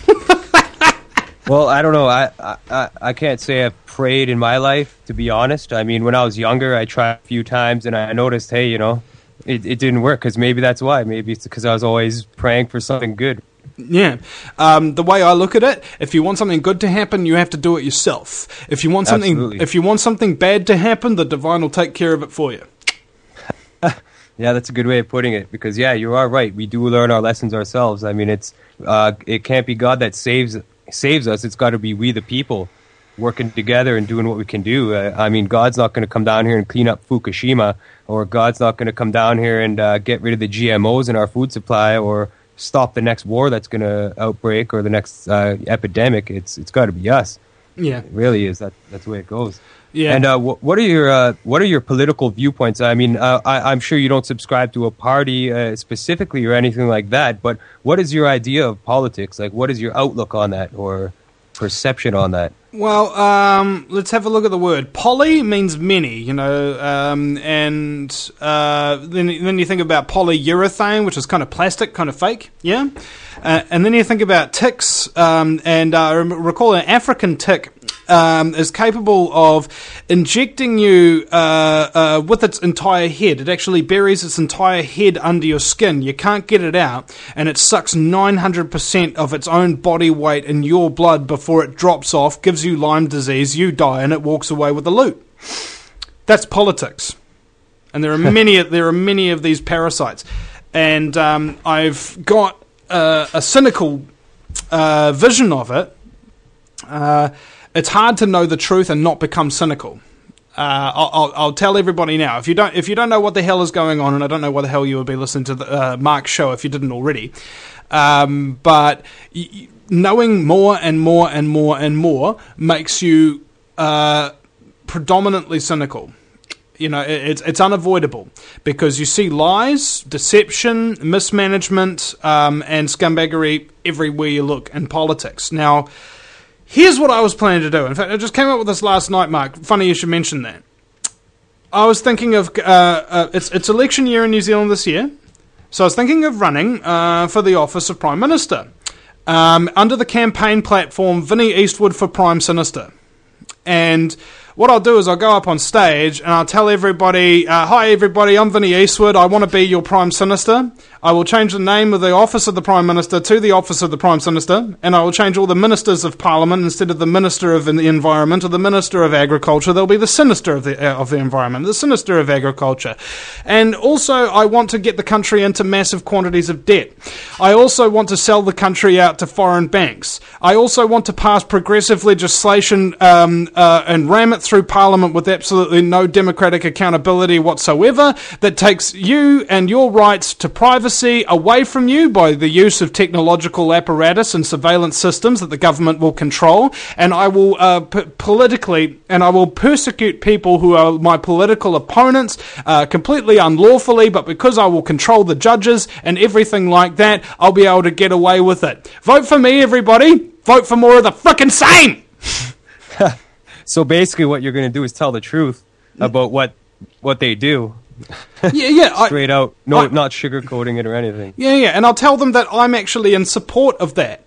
Well, I don't know. I can't say I've prayed in my life, to be honest. I mean, when I was younger, I tried a few times, and I noticed, hey, it didn't work, because maybe that's why. Maybe it's because I was always praying for something good. Yeah. The way I look at it, if you want something good to happen, you have to do it yourself. If you want something bad to happen, the divine will take care of it for you. Yeah, that's a good way of putting it, because you are right. We do learn our lessons ourselves. I mean, it can't be God that saves us. It's got to be we, the people, working together and doing what we can do. I mean, God's not going to come down here and clean up Fukushima, or God's not going to come down here and get rid of the GMOs in our food supply, or stop the next war that's going to outbreak, or the next epidemic. It's got to be us. Yeah, it really is. That's the way it goes. Yeah. And what are your political viewpoints? I mean, I'm sure you don't subscribe to a party specifically or anything like that. But what is your idea of politics? Like, what is your outlook on that, or perception on that? Well, let's have a look at the word. Poly means many, and then you think about polyurethane, which is kind of plastic, kind of fake, yeah? And then you think about ticks, and recall an African tick is capable of injecting you with its entire head. It actually buries its entire head under your skin. You can't get it out, and it sucks 900% of its own body weight in your blood before it drops off, gives you Lyme disease, you die, and it walks away with the loot. That's politics. And there are many of these parasites. And I've got a cynical vision of it. It's hard to know the truth and not become cynical. I'll tell everybody now. If you don't know what the hell is going on, and I don't know why the hell you would be listening to the Mark's show if you didn't already, but knowing more and more and more and more makes you predominantly cynical. It's unavoidable, because you see lies, deception, mismanagement, and scumbaggery everywhere you look in politics. Now, here's what I was planning to do. In fact, I just came up with this last night, Mark. Funny you should mention that. I was thinking of it's election year in New Zealand this year, so I was thinking of running for the office of Prime Minister under the campaign platform Vinnie Eastwood for Prime Minister. And what I'll do is I'll go up on stage and I'll tell everybody, hi everybody, I'm Vinnie Eastwood, I want to be your Prime Minister. I will change the name of the Office of the Prime Minister to the Office of the Prime Minister, and I will change all the Ministers of Parliament. Instead of the Minister of the Environment or the Minister of Agriculture, there'll be the Sinister of the Environment, the Sinister of Agriculture. And also, I want to get the country into massive quantities of debt. I also want to sell the country out to foreign banks. I also want to pass progressive legislation and ram it through Parliament with absolutely no democratic accountability whatsoever, that takes you and your rights to privacy away from you by the use of technological apparatus and surveillance systems that the government will control, and I will politically, and I will persecute people who are my political opponents completely unlawfully, but because I will control the judges and everything like that, I'll be able to get away with it. Vote for me, everybody. Vote for more of the frickin' same. So basically what you're going to do is tell the truth about what they do. Yeah. Straight out. No, not sugarcoating it or anything. Yeah, and I'll tell them that I'm actually in support of that.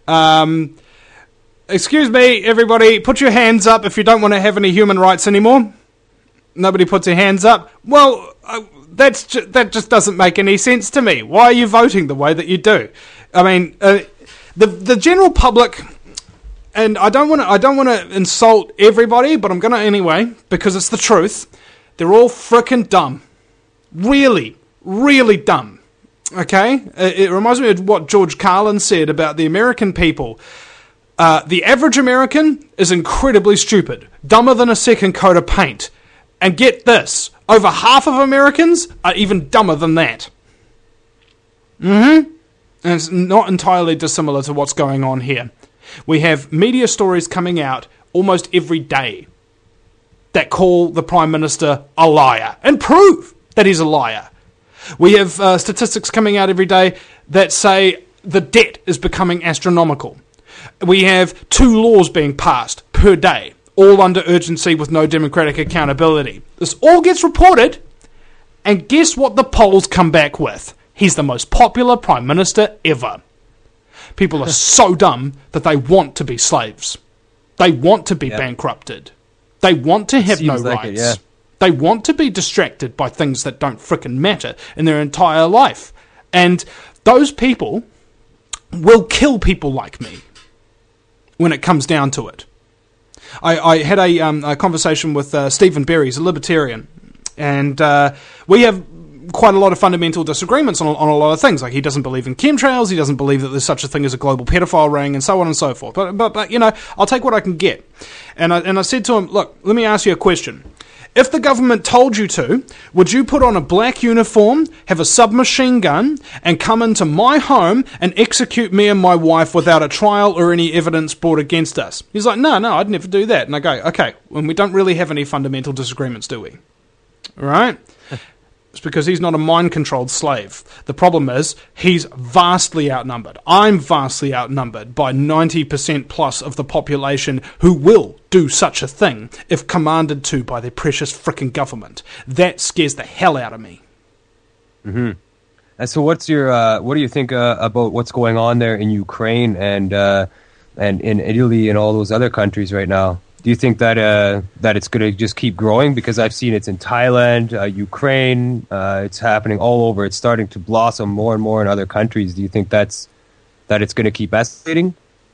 Excuse me, everybody, put your hands up if you don't want to have any human rights anymore. Nobody puts their hands up. Well, that just doesn't make any sense to me. Why are you voting the way that you do? I mean, the general public, and I don't want to insult everybody, but I'm going to anyway because it's the truth. They're all frickin' dumb, really, really dumb. Okay, it reminds me of what George Carlin said about the American people. The average American is incredibly stupid, dumber than a second coat of paint. And get this, over half of Americans are even dumber than that. And it's not entirely dissimilar to what's going on here. We have media stories coming out almost every day that call the Prime Minister a liar and prove that he's a liar. We have statistics coming out every day that say the debt is becoming astronomical. We have 2 laws being passed per day, all under urgency with no democratic accountability. This all gets reported, and guess what the polls come back with? He's the most popular Prime Minister ever. People are so dumb that they want to be slaves. They want to be bankrupted. They want to have no rights. They want to be distracted by things that don't frickin' matter in their entire life. And those people will kill people like me when it comes down to it. I had a conversation with Stephen Berry. He's a libertarian, and we have quite a lot of fundamental disagreements on a lot of things. Like, he doesn't believe in chemtrails, he doesn't believe that there's such a thing as a global pedophile ring, and so on and so forth. But you know, I'll take what I can get. And I said to him, look, let me ask you a question. If the government told you to, would you put on a black uniform, have a submachine gun, and come into my home and execute me and my wife without a trial or any evidence brought against us? He's like, no, I'd never do that. And I go, okay, well, we don't really have any fundamental disagreements, do we? All right? It's because he's not a mind-controlled slave. The problem is, he's vastly outnumbered. I'm vastly outnumbered by 90% plus of the population who will do such a thing if commanded to by their precious frickin' government. That scares the hell out of me. Mm-hmm. And so what do you think about what's going on there in Ukraine and in Italy and all those other countries right now? Do you think that it's going to just keep growing? Because I've seen it's in Thailand, Ukraine, it's happening all over. It's starting to blossom more and more in other countries. Do you think that it's going to keep escalating?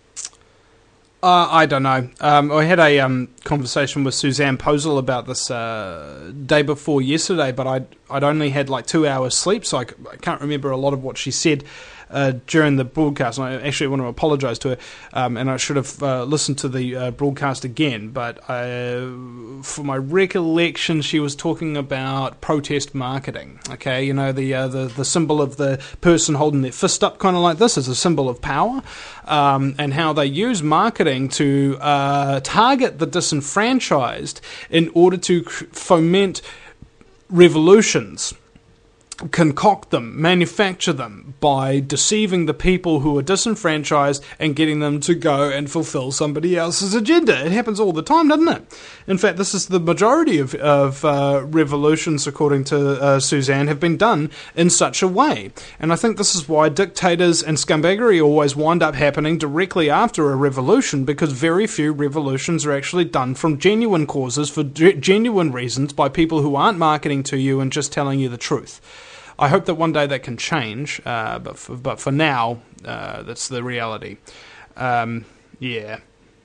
I don't know. I had a conversation with Suzanne Posel about this day before yesterday, but I'd only had like 2 hours sleep, so I can't remember a lot of what she said during the broadcast. And I actually want to apologise to her, and I should have listened to the broadcast again. But for my recollection, she was talking about protest marketing. Okay, you know, the symbol of the person holding their fist up, kind of like this, is a symbol of power, and how they use marketing to target the disenfranchised in order to foment revolutions, concoct them, manufacture them by deceiving the people who are disenfranchised and getting them to go and fulfill somebody else's agenda. It happens all the time, doesn't it? In fact, this is the majority of revolutions, according to Suzanne, have been done in such a way. And I think this is why dictators and scumbaggery always wind up happening directly after a revolution, because very few revolutions are actually done from genuine causes, for genuine reasons, by people who aren't marketing to you and just telling you the truth. I hope that one day that can change, but for now, that's the reality. Yeah.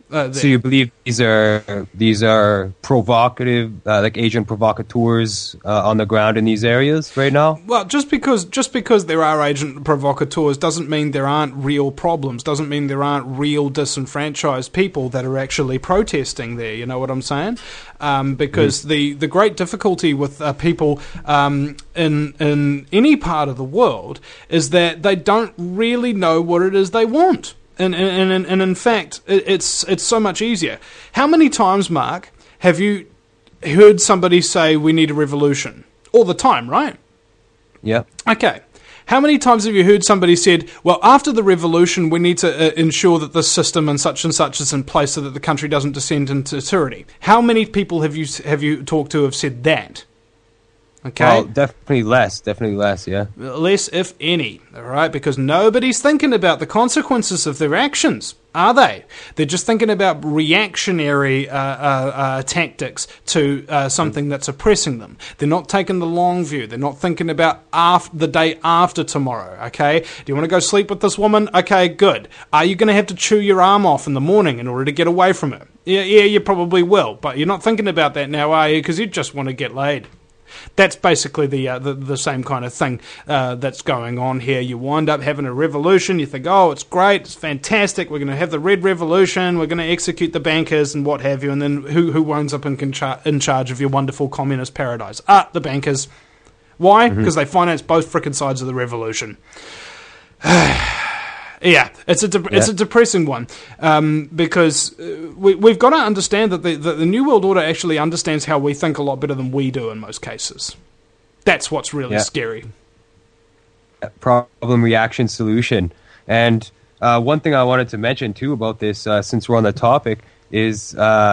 So you believe these are provocative, like agent provocateurs on the ground in these areas right now? Well, just because there are agent provocateurs doesn't mean there aren't real problems. Doesn't mean there aren't real disenfranchised people that are actually protesting there. You know what I'm saying? Because the great difficulty with people in any part of the world is that they don't really know what it is they want. And in fact, it's so much easier. How many times, Mark, have you heard somebody say we need a revolution? All the time, right? Yeah. Okay. How many times have you heard somebody said, well, after the revolution, we need to ensure that this system and such is in place so that the country doesn't descend into tyranny? How many people have you talked to have said that? Okay. Well, definitely less, yeah. Less, if any, all right? Because nobody's thinking about the consequences of their actions, are they? They're just thinking about reactionary tactics to something that's oppressing them. They're not taking the long view. They're not thinking about the day after tomorrow, okay? Do you want to go sleep with this woman? Okay, good. Are you going to have to chew your arm off in the morning in order to get away from her? Yeah, you probably will, but you're not thinking about that now, are you? Because you just want to get laid. That's basically the same kind of thing that's going on here. You wind up having a revolution. You think, oh, it's great, it's fantastic. We're going to have the Red Revolution. We're going to execute the bankers and what have you. And then who winds up in charge of your wonderful communist paradise? The bankers. Why? Because they finance both frickin' sides of the revolution. Yeah, it's a depressing one because we've got to understand that the New World Order actually understands how we think a lot better than we do in most cases. That's what's really scary. Problem, reaction, solution. And one thing I wanted to mention too about this, since we're on the topic, is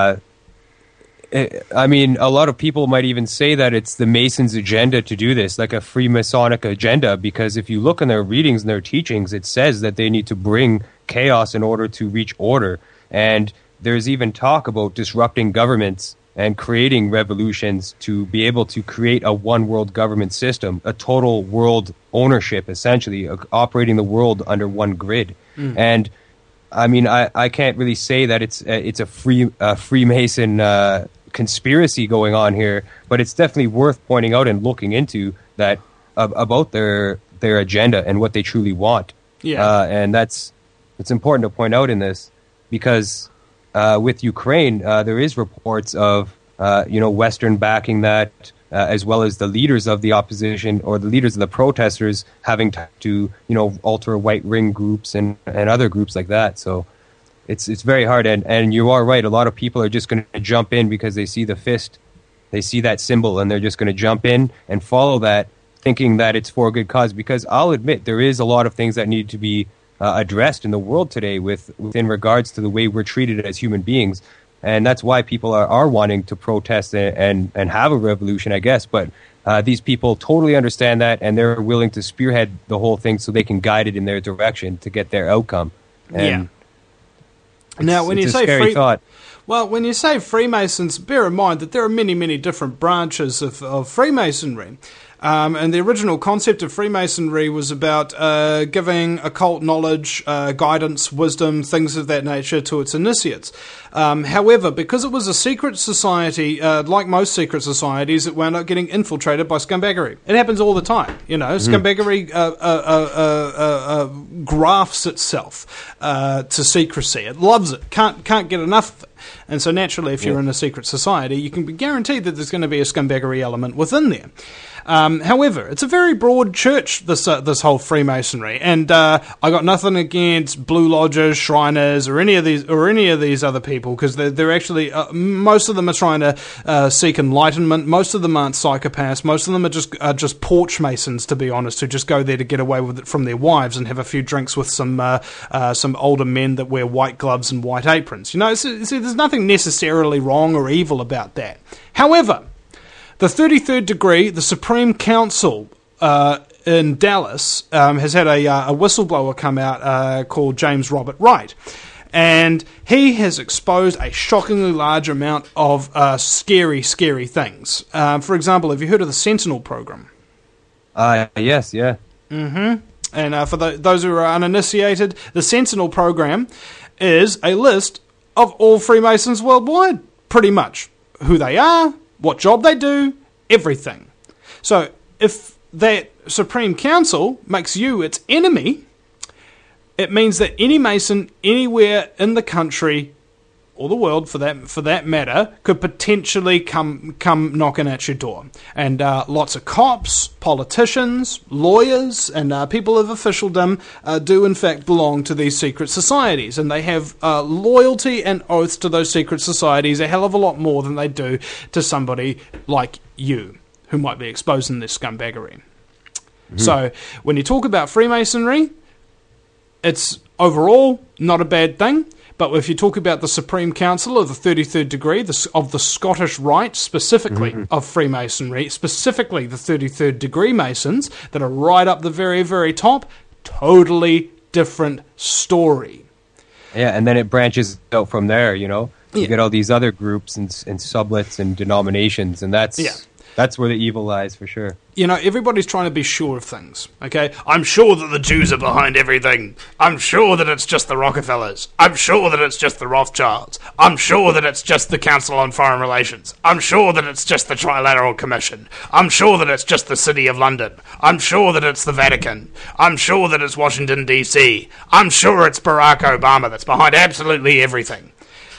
I mean, a lot of people might even say that it's the Masons' agenda to do this, like a Freemasonic agenda, because if you look in their readings and their teachings, it says that they need to bring chaos in order to reach order. And there's even talk about disrupting governments and creating revolutions to be able to create a one world government system, a total world ownership, essentially, operating the world under one grid. And I mean, I can't really say that it's a Freemason conspiracy going on here, but it's definitely worth pointing out and looking into that about their agenda and what they truly want. Yeah, and it's important to point out in this because with Ukraine, there is reports of Western backing that, as well as the leaders of the opposition or the leaders of the protesters having to alter white ring groups and other groups like that. So it's very hard, and you are right. A lot of people are just going to jump in because they see the fist, they see that symbol, and they're just going to jump in and follow that, thinking that it's for a good cause. Because I'll admit there is a lot of things that need to be addressed in the world today within regards to the way we're treated as human beings, and that's why people are wanting to protest and have a revolution, I guess. But these people totally understand that, and they're willing to spearhead the whole thing so they can guide it in their direction to get their outcome. And now, when you say when you say Freemasons, bear in mind that there are many, many different branches of Freemasonry. And the original concept of Freemasonry was about giving occult knowledge, guidance, wisdom, things of that nature to its initiates. However, because it was a secret society, like most secret societies, it wound up getting infiltrated by scumbaggery. It happens all the time, Scumbaggery grafts itself to secrecy. It loves it. Can't get enough of it. And so naturally, if you're in a secret society, you can be guaranteed that there's going to be a scumbaggery element within there. However, it's a very broad church, this whole Freemasonry, and I got nothing against Blue Lodges, Shriners, or any of these other people, because they're actually most of them are trying to seek enlightenment. Most of them aren't psychopaths. Most of them are just porch masons, to be honest, who just go there to get away with it from their wives and have a few drinks with some older men that wear white gloves and white aprons. See, there's nothing necessarily wrong or evil about that. However, the 33rd degree, the Supreme Council in Dallas, has had a whistleblower come out called James Robert Wright. And he has exposed a shockingly large amount of scary, scary things. For example, have you heard of the Sentinel program? Yes, yeah. Mm-hmm. And for those who are uninitiated, the Sentinel program is a list of all Freemasons worldwide. Pretty much. Who they are, what job they do, everything. So if that Supreme Council makes you its enemy, it means that any Mason anywhere in the country, or the world for that matter, could potentially come knocking at your door. And lots of cops, politicians, lawyers, and people of officialdom do in fact belong to these secret societies. And they have loyalty and oaths to those secret societies a hell of a lot more than they do to somebody like you, who might be exposing this scumbaggery. Mm-hmm. So when you talk about Freemasonry, it's overall not a bad thing. But if you talk about the Supreme Council of the 33rd degree, of the Scottish Rite, specifically of Freemasonry, specifically the 33rd degree Masons, that are right up the very, very top, totally different story. Yeah, and then it branches out from there, you know? You get all these other groups and sublets and denominations, and that's where the evil lies for sure. You know, everybody's trying to be sure of things, okay? I'm sure that the Jews are behind everything. I'm sure that it's just the Rockefellers. I'm sure that it's just the Rothschilds. I'm sure that it's just the Council on Foreign Relations. I'm sure that it's just the Trilateral Commission. I'm sure that it's just the City of London. I'm sure that it's the Vatican. I'm sure that it's Washington, D.C. I'm sure it's Barack Obama that's behind absolutely everything.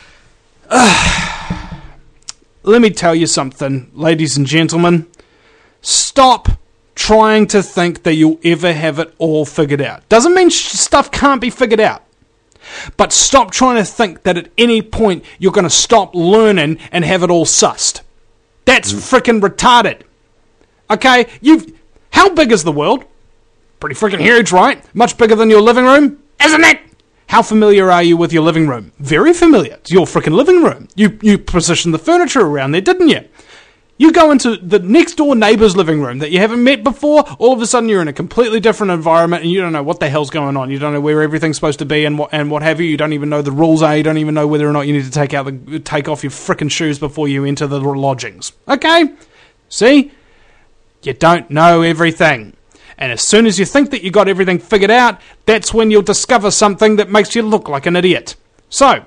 Let me tell you something, ladies and gentlemen. Stop trying to think that you'll ever have it all figured out. Doesn't mean stuff can't be figured out. But stop trying to think that at any point you're going to stop learning and have it all sussed. That's freaking retarded. Okay? How big is the world? Pretty freaking huge, right? Much bigger than your living room, isn't it? How familiar are you with your living room? Very familiar. It's your freaking living room. You positioned the furniture around there, didn't you? You go into the next door neighbour's living room that you haven't met before, all of a sudden you're in a completely different environment and you don't know what the hell's going on. You don't know where everything's supposed to be and what have you. You don't even know the rules are. You don't even know whether or not you need to take off your frickin' shoes before you enter the lodgings. Okay? See? You don't know everything. And as soon as you think that you got everything figured out, that's when you'll discover something that makes you look like an idiot. So,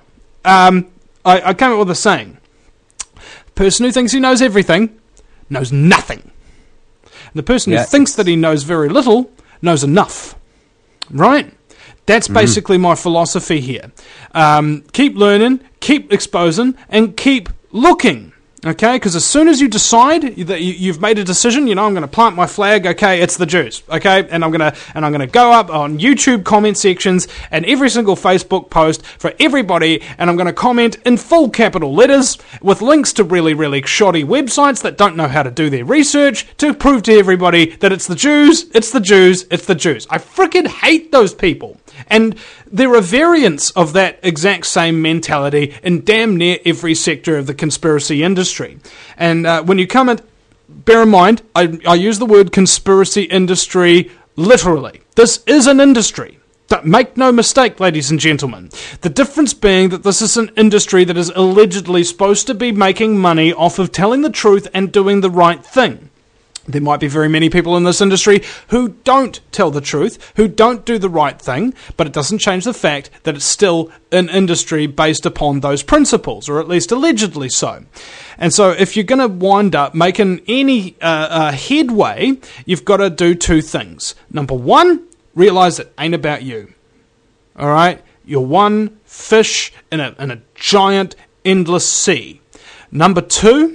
I came up with a saying. The person who thinks he knows everything knows nothing. And the person who thinks that he knows very little knows enough. Right? That's basically my philosophy here. Keep learning, keep exposing, and keep looking. Okay, because as soon as you decide that you've made a decision, you know, I'm going to plant my flag. Okay, it's the Jews. Okay, and I'm going to go up on YouTube comment sections and every single Facebook post for everybody, and I'm going to comment in full capital letters with links to really, really shoddy websites that don't know how to do their research to prove to everybody that it's the Jews, it's the Jews, it's the Jews. I freaking hate those people. And there are variants of that exact same mentality in damn near every sector of the conspiracy industry. And when you comment, bear in mind, I use the word conspiracy industry literally. This is an industry. Make no mistake, ladies and gentlemen. The difference being that this is an industry that is allegedly supposed to be making money off of telling the truth and doing the right thing. There might be very many people in this industry who don't tell the truth, who don't do the right thing, but it doesn't change the fact that it's still an industry based upon those principles, or at least allegedly so. And so if you're going to wind up making any headway, you've got to do two things. Number one, realize it ain't about you. All right? You're one fish in a giant, endless sea. Number two,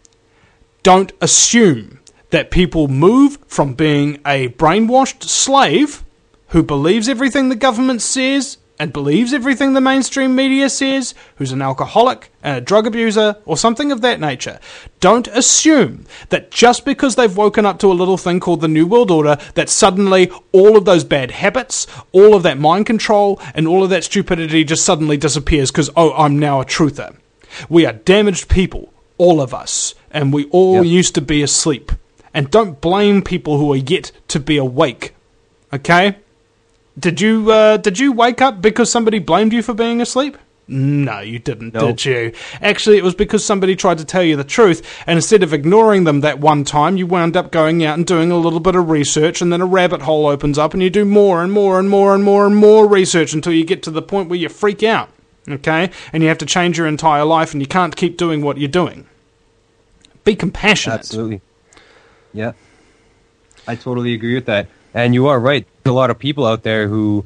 don't assume that people move from being a brainwashed slave who believes everything the government says and believes everything the mainstream media says, who's an alcoholic and a drug abuser or something of that nature. Don't assume that just because they've woken up to a little thing called the New World Order, that suddenly all of those bad habits, all of that mind control, and all of that stupidity just suddenly disappears because, oh, I'm now a truther. We are damaged people, all of us, and we all used to be asleep. And don't blame people who are yet to be awake. Okay? Did you wake up because somebody blamed you for being asleep? No, you didn't, did you? Actually, it was because somebody tried to tell you the truth, and instead of ignoring them that one time, you wound up going out and doing a little bit of research, and then a rabbit hole opens up, and you do more and more and more and more and more research until you get to the point where you freak out. okay? And you have to change your entire life, and you can't keep doing what you're doing. Be compassionate. Absolutely. Yeah. I totally agree with that. And you are right. There's a lot of people out there who,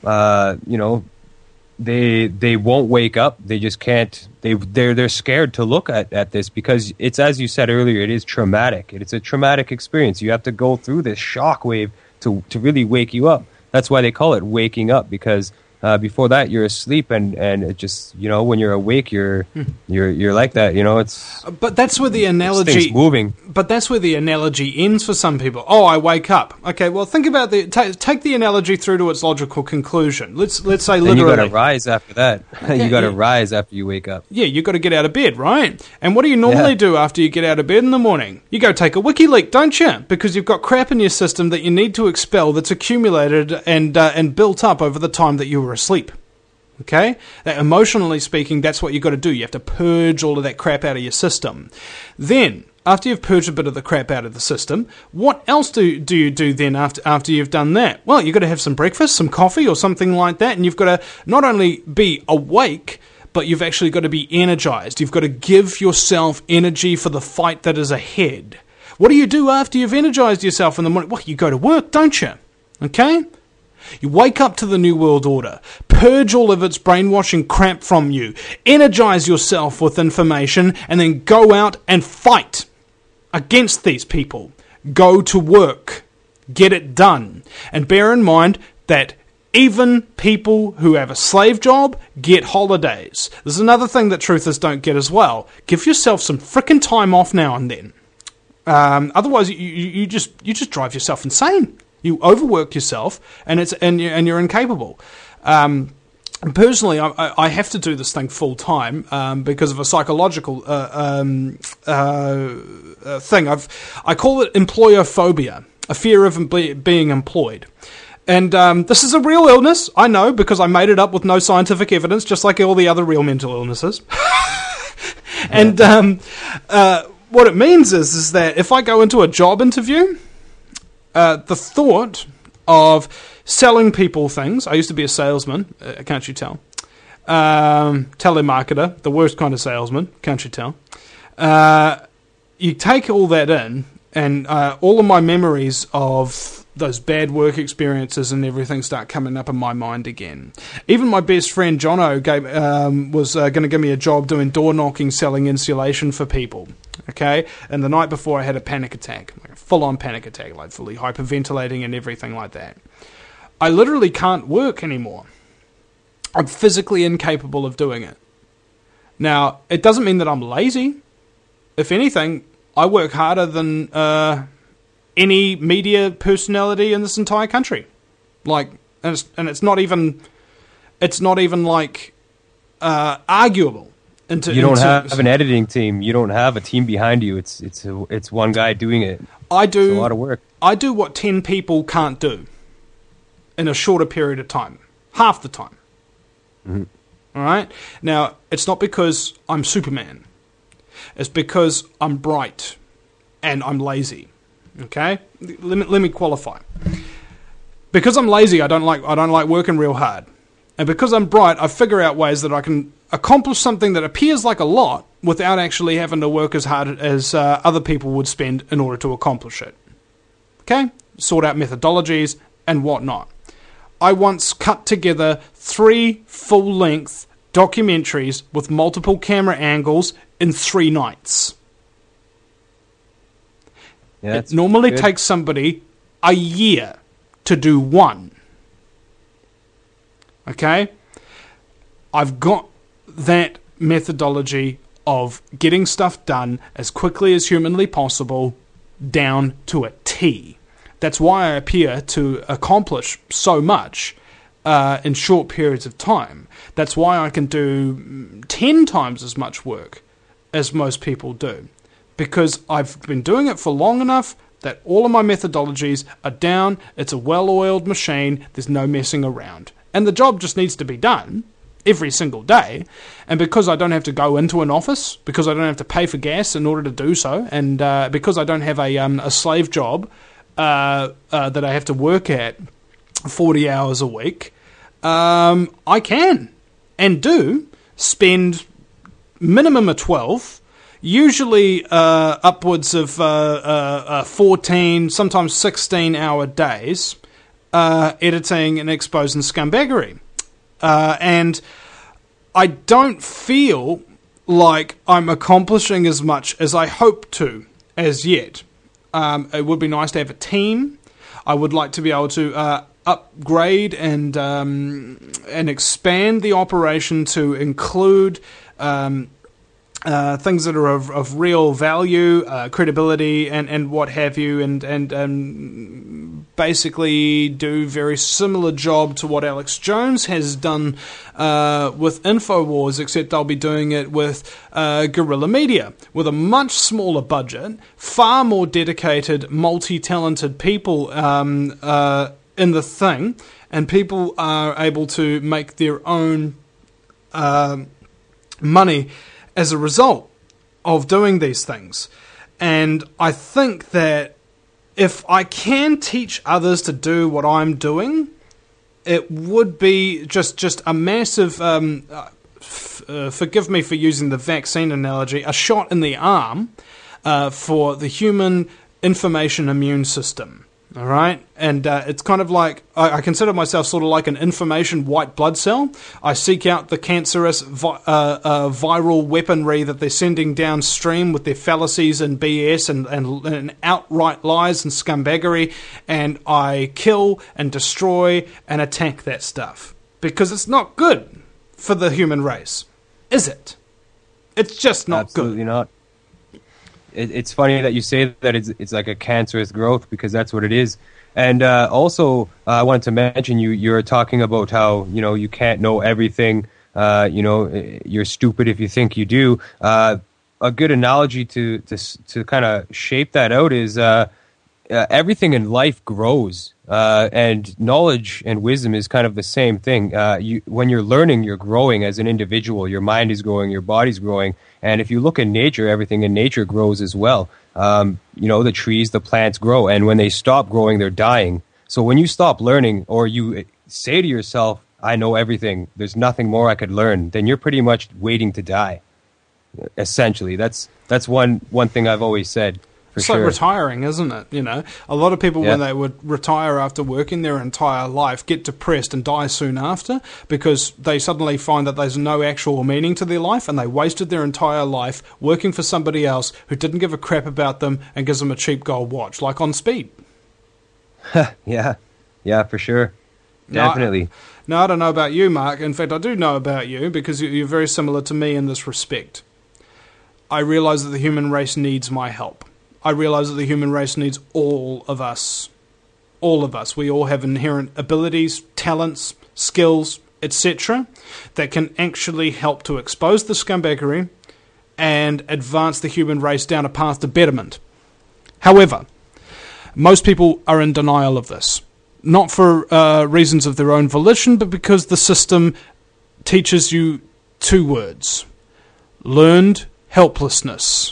they won't wake up. They just can't. They're scared to look at this because it's, as you said earlier, it is traumatic. It's a traumatic experience. You have to go through this shock wave to really wake you up. That's why they call it waking up, because before that you're asleep, and it just, when you're awake you're like that. It's. But that's where the analogy things moving. But that's where the analogy ends for some people. Oh, I wake up. Okay, well, think about take the analogy through to its logical conclusion. Let's say literally. And you got to rise after that. You got to rise after you wake up. Yeah, you got to get out of bed, right? And what do you normally do after you get out of bed in the morning? You go take a wiki leak, don't you? Because you've got crap in your system that you need to expel that's accumulated and built up over the time that you were asleep. Okay? That, emotionally speaking, that's what you've got to do. You have to purge all of that crap out of your system. Then, after you've purged a bit of the crap out of the system, what else do you do then after you've done that? Well, you've got to have some breakfast, some coffee or something like that, and you've got to not only be awake, but you've actually got to be energized. You've got to give yourself energy for the fight that is ahead. What do you do after you've energized yourself in the morning? Well, you go to work, don't you? Okay? You wake up to the New World Order, purge all of its brainwashing crap from you, energize yourself with information, and then go out and fight against these people. Go to work. Get it done. And bear in mind that even people who have a slave job get holidays. This is another thing that truthers don't get as well. Give yourself some frickin' time off now and then. Otherwise, you just drive yourself insane. You overwork yourself, and you're incapable. Personally, I have to do this thing full time because of a psychological thing. I call it employophobia, a fear of being employed. And this is a real illness, I know, because I made it up with no scientific evidence, just like all the other real mental illnesses. And what it means is that if I go into a job interview, the thought of selling people things. I used to be a salesman, can't you tell? Telemarketer, the worst kind of salesman, can't you tell? You take all that in, and all of my memories of those bad work experiences and everything start coming up in my mind again. Even my best friend Jono was going to give me a job doing door knocking, selling insulation for people. Okay, and the night before I had a panic attack, like a full-on panic attack, like fully hyperventilating and everything like that. I literally can't work anymore. I'm physically incapable of doing it. Now, it doesn't mean that I'm lazy. If anything, I work harder than any media personality in this entire country. Like, and it's not even like arguable. You don't have an editing team. You don't have a team behind you. It's one guy doing it. It's a lot of work. I do what 10 people can't do in a shorter period of time, half the time. Mm-hmm. All right. Now, it's not because I'm Superman. It's because I'm bright and I'm lazy. Okay. Let me qualify. Because I'm lazy, I don't like working real hard, and because I'm bright, I figure out ways that I can accomplish something that appears like a lot without actually having to work as hard as other people would spend in order to accomplish it. Okay? Sort out methodologies and whatnot. I once cut together 3 full-length documentaries with multiple camera angles in 3 nights. Yeah, it normally takes somebody a year to do one. Okay? I've got that methodology of getting stuff done as quickly as humanly possible down to a T. That's why I appear to accomplish so much in short periods of time. That's why I can do 10 times as much work as most people do. Because I've been doing it for long enough that all of my methodologies are down, it's a well-oiled machine, there's no messing around. And the job just needs to be done every single day. And because I don't have to go into an office, because I don't have to pay for gas in order to do so, and because I don't have a slave job that I have to work at 40 hours a week, I can. and do spend minimum of 12, usually upwards of 14, sometimes 16-hour days editing and exposing scumbaggery. And I don't feel like I'm accomplishing as much as I hope to as yet. It would be nice to have a team. I would like to be able to upgrade and expand the operation to include things that are of real value, credibility, and what have you, and basically do very similar job to what Alex Jones has done with InfoWars, except I'll be doing it with guerrilla media, with a much smaller budget, far more dedicated, multi-talented people in the thing, and people are able to make their own money as a result of doing these things. And I think that if I can teach others to do what I'm doing, it would be just a massive, forgive me for using the vaccine analogy, a shot in the arm for the human information immune system. All right, and it's kind of like, I consider myself sort of like an information white blood cell. I seek out the cancerous viral weaponry that they're sending downstream with their fallacies and BS and outright lies and scumbaggery, and I kill and destroy and attack that stuff. Because it's not good for the human race, is it? It's just not good. Absolutely not. It's funny that you say that it's like a cancerous growth, because that's what it is. And also, I wanted to mention you're talking about how, you can't know everything. You're stupid if you think you do. A good analogy to kind of shape that out is everything in life grows, and knowledge and wisdom is kind of the same thing. When you're learning, you're growing as an individual. Your mind is growing, your body's growing. And if you look in nature, everything in nature grows as well. The trees, the plants grow, and when they stop growing, they're dying. So when you stop learning, or you say to yourself, I know everything, there's nothing more I could learn, then you're pretty much waiting to die. Essentially, that's one thing I've always said. It's like retiring, isn't it? A lot of people, when they would retire after working their entire life, get depressed and die soon after, because they suddenly find that there's no actual meaning to their life, and they wasted their entire life working for somebody else who didn't give a crap about them and gives them a cheap gold watch, like on Speed. Yeah, for sure. Definitely. Now, I don't know about you, Mark. In fact, I do know about you, because you're very similar to me in this respect. I realise that the human race needs my help. I realise that the human race needs all of us. All of us. We all have inherent abilities, talents, skills, etc. that can actually help to expose the scumbaggery and advance the human race down a path to betterment. However, most people are in denial of this. Not for reasons of their own volition, but because the system teaches you two words: learned helplessness.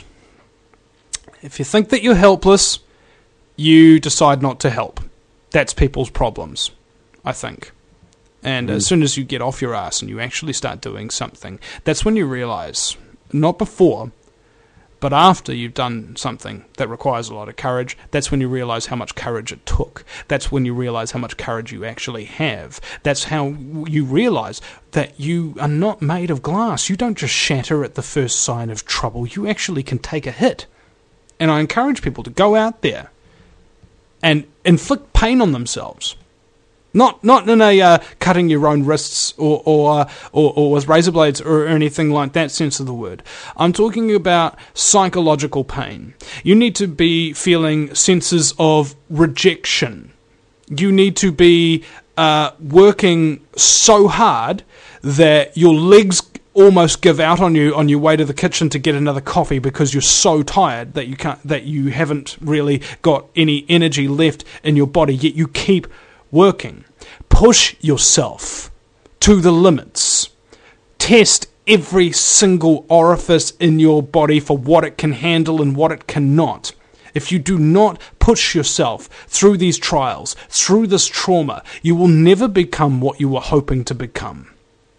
If you think that you're helpless, you decide not to help. That's people's problems, I think. And as soon as you get off your ass and you actually start doing something, that's when you realise, not before, but after you've done something that requires a lot of courage, that's when you realise how much courage it took. That's when you realise how much courage you actually have. That's how you realise that you are not made of glass. You don't just shatter at the first sign of trouble. You actually can take a hit. And I encourage people to go out there and inflict pain on themselves. Not in a cutting your own wrists or with razor blades or anything like that sense of the word. I'm talking about psychological pain. You need to be feeling senses of rejection. You need to be working so hard that your legs almost give out on your way to the kitchen to get another coffee, because you're so tired that you haven't really got any energy left in your body, yet you keep working. Push yourself to the limits. Test every single orifice in your body for what it can handle and what it cannot. If you do not push yourself through these trials, through this trauma, you will never become what you were hoping to become.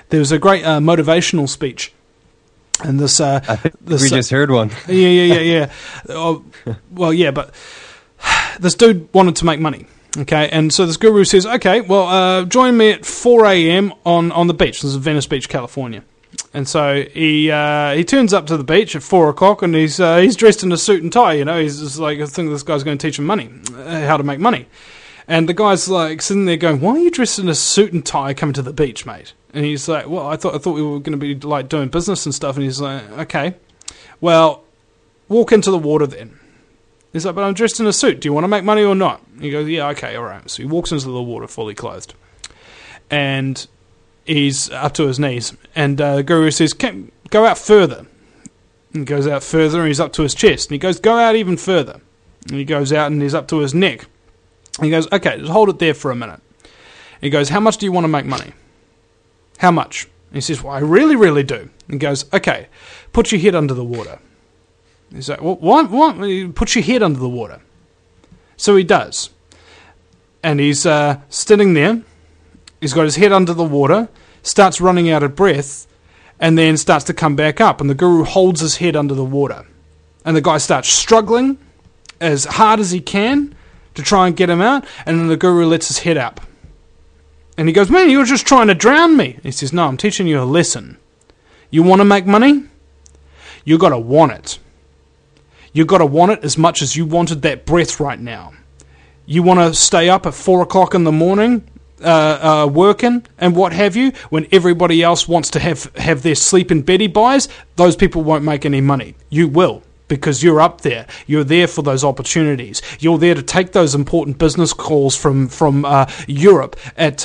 there was a great motivational speech. And this, I think we just heard one. Yeah. Well, yeah, but this dude wanted to make money. Okay, and so this guru says, okay, well, join me at 4 a.m. on the beach. This is Venice Beach, California. And so he turns up to the beach at 4 o'clock, and he's dressed in a suit and tie. You know, he's just like, I think this guy's going to teach him how to make money. And the guy's like sitting there going, why are you dressed in a suit and tie coming to the beach, mate? And he's like, well, I thought we were going to be like doing business and stuff. And he's like, okay, well, walk into the water then. He's like, but I'm dressed in a suit. Do you want to make money or not? And he goes, yeah, okay, all right. So he walks into the water fully clothed. And he's up to his knees. And the guru says, go out further. And he goes out further, and he's up to his chest. And he goes, go out even further. And he goes out, and he's up to his neck. And he goes, okay, just hold it there for a minute. And he goes, how much do you want to make money? How much? And he says, well, I really, really do. And he goes, okay, put your head under the water. He's like, what? Put your head under the water. So he does. And he's standing there. He's got his head under the water, starts running out of breath, and then starts to come back up. And the guru holds his head under the water. And the guy starts struggling as hard as he can to try and get him out. And then the guru lets his head up. And he goes, man, you're just trying to drown me. And he says, no, I'm teaching you a lesson. You want to make money? You got to want it. You got to want it as much as you wanted that breath right now. You want to stay up at 4 o'clock in the morning working and what have you, when everybody else wants to have their sleep in Betty buys. Those people won't make any money. You will, because you're up there. You're there for those opportunities. You're there to take those important business calls from Europe at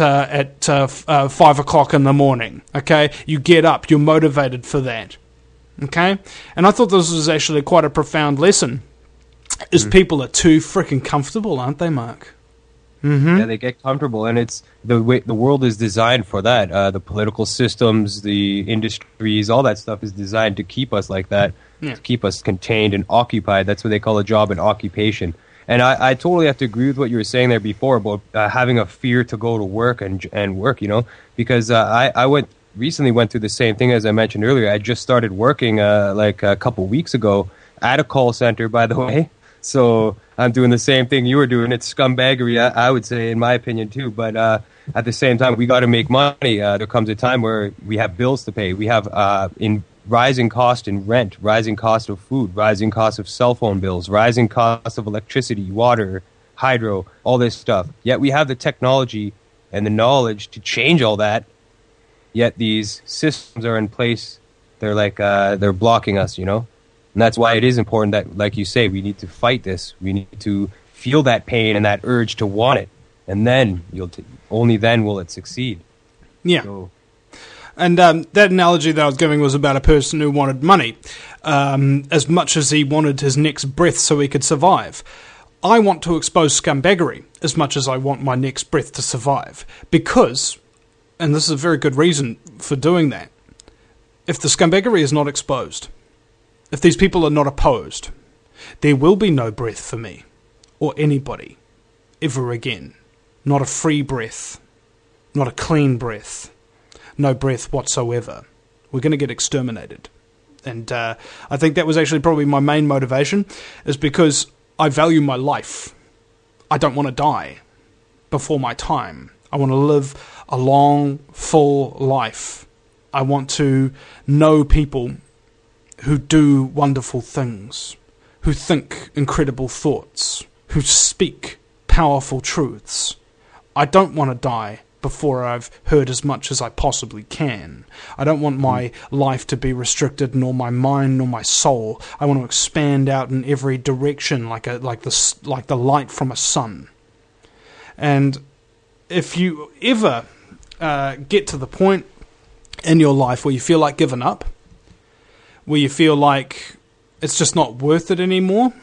5 o'clock in the morning. Okay, you get up. You're motivated for that. Okay, and I thought this was actually quite a profound lesson. Is people are too freaking comfortable, aren't they, Mark? Mm-hmm. Yeah, they get comfortable, and it's the way the world is designed for that. The political systems, the industries, all that stuff is designed to keep us like that, to keep us contained and occupied. That's what they call a job and occupation. And I totally have to agree with what you were saying there before about having a fear to go to work and work, you know, because I recently went through the same thing as I mentioned earlier. I just started working like a couple weeks ago at a call center, by the way. So I'm doing the same thing you were doing. It's scumbaggery, I would say, in my opinion, too. But at the same time, we got to make money. There comes a time where we have bills to pay. We have in rising cost in rent, rising cost of food, rising cost of cell phone bills, rising cost of electricity, water, hydro, all this stuff. Yet we have the technology and the knowledge to change all that. Yet these systems are in place. They're like they're blocking us, you know. And that's why it is important that, like you say, we need to fight this. We need to feel that pain and that urge to want it, and then only then will it succeed. Yeah. And that analogy that I was giving was about a person who wanted money as much as he wanted his next breath so he could survive. I want to expose scumbaggery as much as I want my next breath to survive. Because, and this is a very good reason for doing that, if the scumbaggery is not exposed, if these people are not opposed, there will be no breath for me or anybody ever again. Not a free breath, not a clean breath, no breath whatsoever. We're going to get exterminated. And I think that was actually probably my main motivation, is because I value my life. I don't want to die before my time. I want to live a long, full life. I want to know people who do wonderful things, who think incredible thoughts, who speak powerful truths. I don't want to die before I've heard as much as I possibly can. I don't want my life to be restricted, nor my mind, nor my soul. I want to expand out in every direction like the light from a sun. And if you ever get to the point in your life where you feel like giving up, where you feel like it's just not worth it anymore,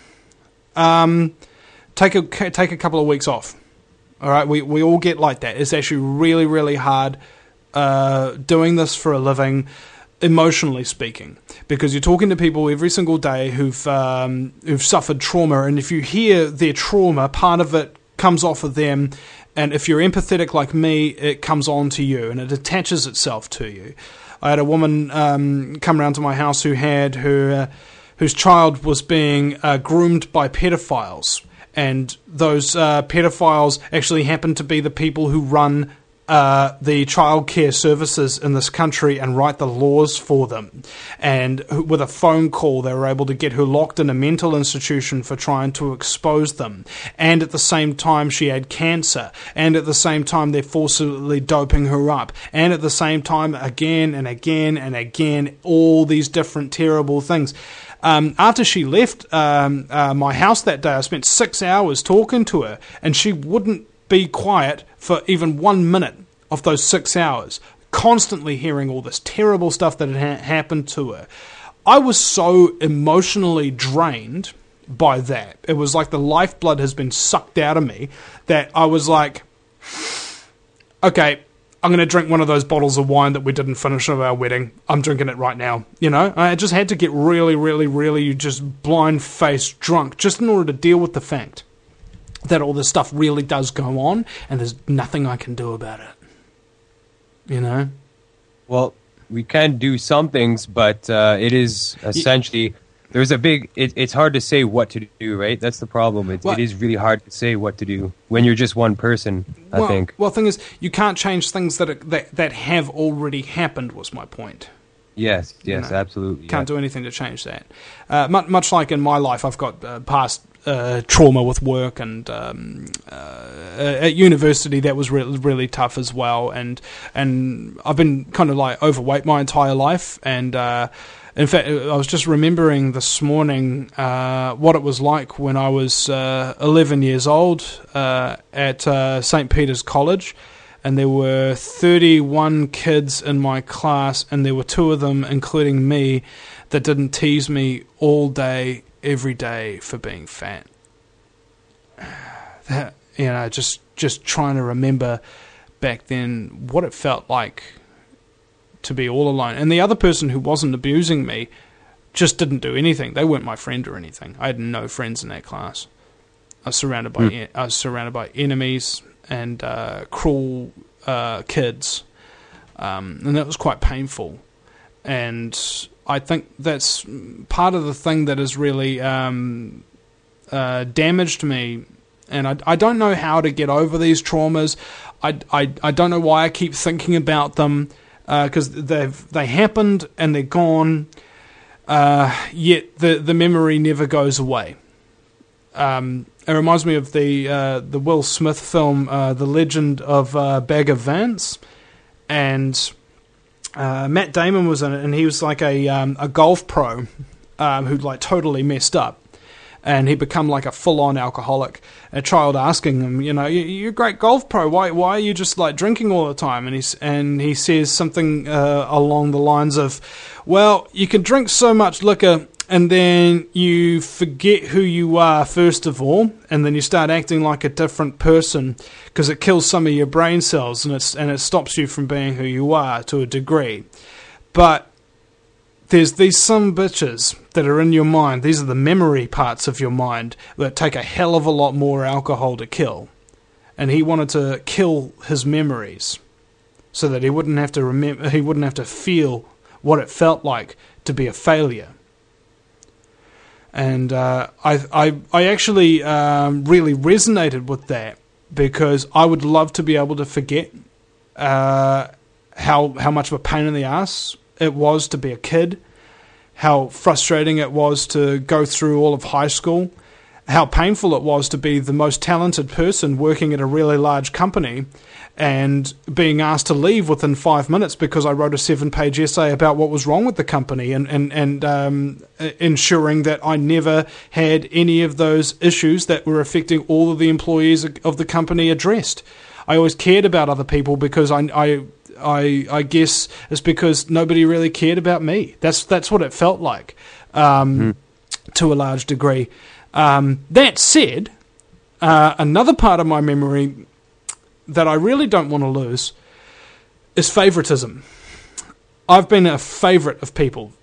take a couple of weeks off. All right, we all get like that. It's actually really, really hard doing this for a living, emotionally speaking, because you're talking to people every single day who've suffered trauma, and if you hear their trauma, part of it comes off of them And if you're empathetic like me, it comes on to you and it attaches itself to you. I had a woman come around to my house who had whose child was being groomed by pedophiles. And those pedophiles actually happen to be the people who run the childcare services in this country and write the laws for them. And with a phone call, they were able to get her locked in a mental institution for trying to expose them. And at the same time, she had cancer. And at the same time, they're forcibly doping her up. And at the same time, again and again and again, all these different terrible things. After she left my house that day, I spent 6 hours talking to her, and she wouldn't be quiet for even 1 minute of those 6 hours, constantly hearing all this terrible stuff that had happened to her. I was so emotionally drained by that. It was like the lifeblood has been sucked out of me, that I was like, okay, I'm going to drink one of those bottles of wine that we didn't finish at our wedding. I'm drinking it right now. You know, I just had to get really, really, really just blind-faced drunk just in order to deal with the fact that all this stuff really does go on and there's nothing I can do about it. You know? Well, we can do some things, but it is essentially... There's a big... It's hard to say what to do, right? That's the problem. It is really hard to say what to do when you're just one person, I think. Well, the thing is, you can't change things that have already happened, was my point. Yes, absolutely. Can't do anything to change that. Much like in my life, I've got past trauma with work, and at university that was really tough as well. And I've been kind of like overweight my entire life, and in fact, I was just remembering this morning what it was like when I was 11 years old at St. Peter's College. And there were 31 kids in my class, and there were 2 of them, including me, that didn't tease me all day, every day for being fat. That, you know, just trying to remember back then what it felt like to be all alone. And the other person who wasn't abusing me just didn't do anything. They weren't my friend or anything. I had no friends in that class. I was surrounded by enemies and cruel kids, and that was quite painful. And I think that's part of the thing that has really damaged me. And I don't know how to get over these traumas. I don't know why I keep thinking about them, because they happened and they're gone. Yet the memory never goes away. It reminds me of the Will Smith film, The Legend of Bagger Vance, and Matt Damon was in it, and he was like a golf pro who like totally messed up, and he'd become like a full-on alcoholic. A child asking him, you know, you're a great golf pro, why are you just like drinking all the time? And he says something along the lines of, well, you can drink so much liquor and then you forget who you are, first of all, and then you start acting like a different person because it kills some of your brain cells and it stops you from being who you are to a degree. But there's these some bitches that are in your mind. These are the memory parts of your mind that take a hell of a lot more alcohol to kill. And he wanted to kill his memories so that he wouldn't have to remember. He wouldn't have to feel what it felt like to be a failure. And I actually really resonated with that, because I would love to be able to forget how much of a pain in the ass it was to be a kid, how frustrating it was to go through all of high school, how painful it was to be the most talented person working at a really large company and being asked to leave within 5 minutes because I wrote a 7-page essay about what was wrong with the company and ensuring that I never had any of those issues that were affecting all of the employees of the company addressed. I always cared about other people because I guess it's because nobody really cared about me. That's what it felt like, to a large degree. That said, another part of my memory that I really don't want to lose is favoritism. I've been a favorite of people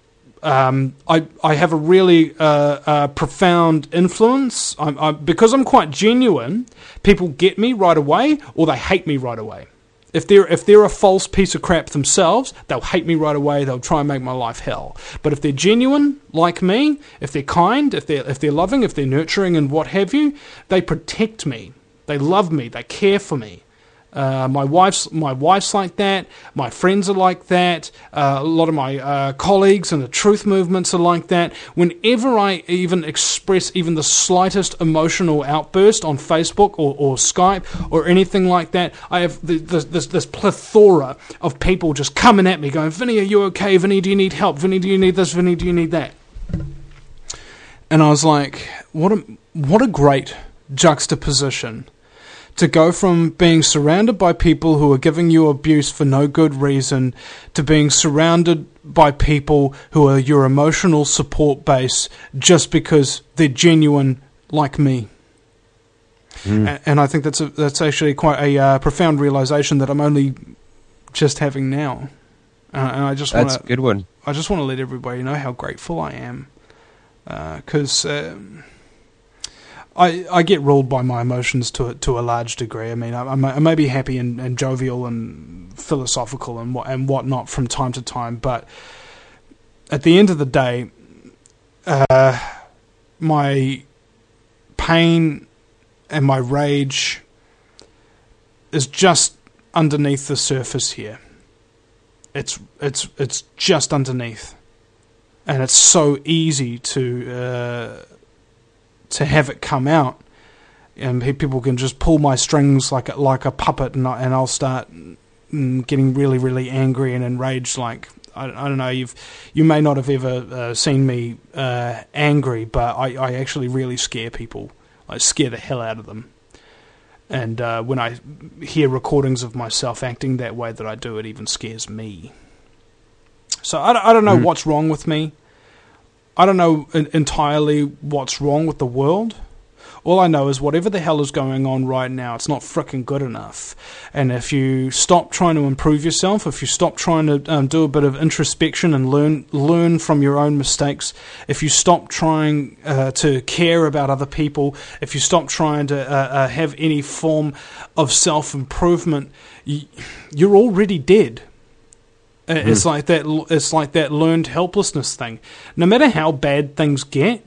I have a really profound influence. Because I'm quite genuine, people get me right away, or they hate me right away. If they're a false piece of crap themselves, they'll hate me right away. They'll try and make my life hell. But if they're genuine, like me, if they're kind, if they're loving, if they're nurturing, and what have you, they protect me. They love me. They care for me. My wife's like that. My friends are like that. A lot of my colleagues in the truth movements are like that. Whenever I even express even the slightest emotional outburst on Facebook or Skype or anything like that, I have this plethora of people just coming at me going, Vinny, are you okay? Vinny, do you need help? Vinny, do you need this? Vinny, do you need that? And I was like, what a great juxtaposition. To go from being surrounded by people who are giving you abuse for no good reason to being surrounded by people who are your emotional support base just because they're genuine like me. And I think that's actually quite a profound realization that I'm only just having now. And I just that's a good one. I just want to let everybody know how grateful I am. Because... I get ruled by my emotions to a large degree. I mean, I may be happy and jovial and philosophical and whatnot from time to time, but at the end of the day, my pain and my rage is just underneath the surface here. It's just underneath, and it's so easy to have it come out, and people can just pull my strings like a puppet, and I'll start getting really, really angry and enraged. Like I don't know, you may not have ever seen me angry, but I actually really scare people. I scare the hell out of them. And when I hear recordings of myself acting that way that I do, it even scares me. So I don't know what's wrong with me. I don't know entirely what's wrong with the world. All I know is whatever the hell is going on right now, it's not frickin' good enough. And if you stop trying to improve yourself, if you stop trying to do a bit of introspection and learn from your own mistakes, if you stop trying to care about other people, if you stop trying to have any form of self-improvement, you're already dead. It's like that. It's like that learned helplessness thing. No matter how bad things get,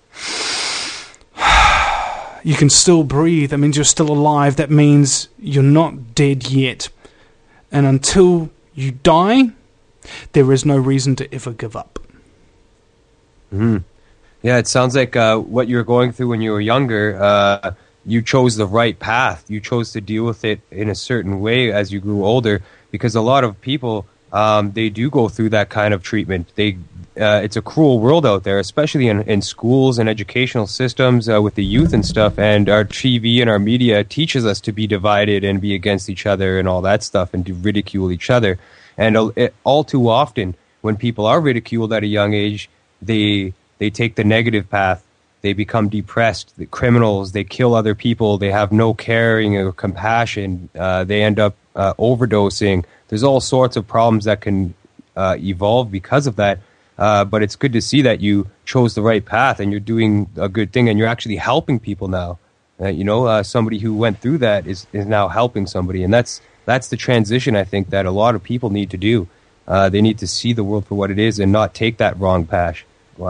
you can still breathe. That means you're still alive. That means you're not dead yet. And until you die, there is no reason to ever give up. Yeah, it sounds like what you were going through when you were younger. You chose the right path. You chose to deal with it in a certain way as you grew older. Because a lot of people. They do go through that kind of treatment. It's a cruel world out there, especially in schools and educational systems with the youth and stuff. And our TV and our media teaches us to be divided and be against each other and all that stuff and to ridicule each other. And all too often, when people are ridiculed at a young age, they take the negative path. They become depressed, the criminals, they kill other people, they have no caring or compassion, they end up overdosing. There's all sorts of problems that can evolve because of that, but it's good to see that you chose the right path and you're doing a good thing and you're actually helping people now. Somebody who went through that is now helping somebody, and that's the transition I think that a lot of people need to do. They need to see the world for what it is and not take that wrong path.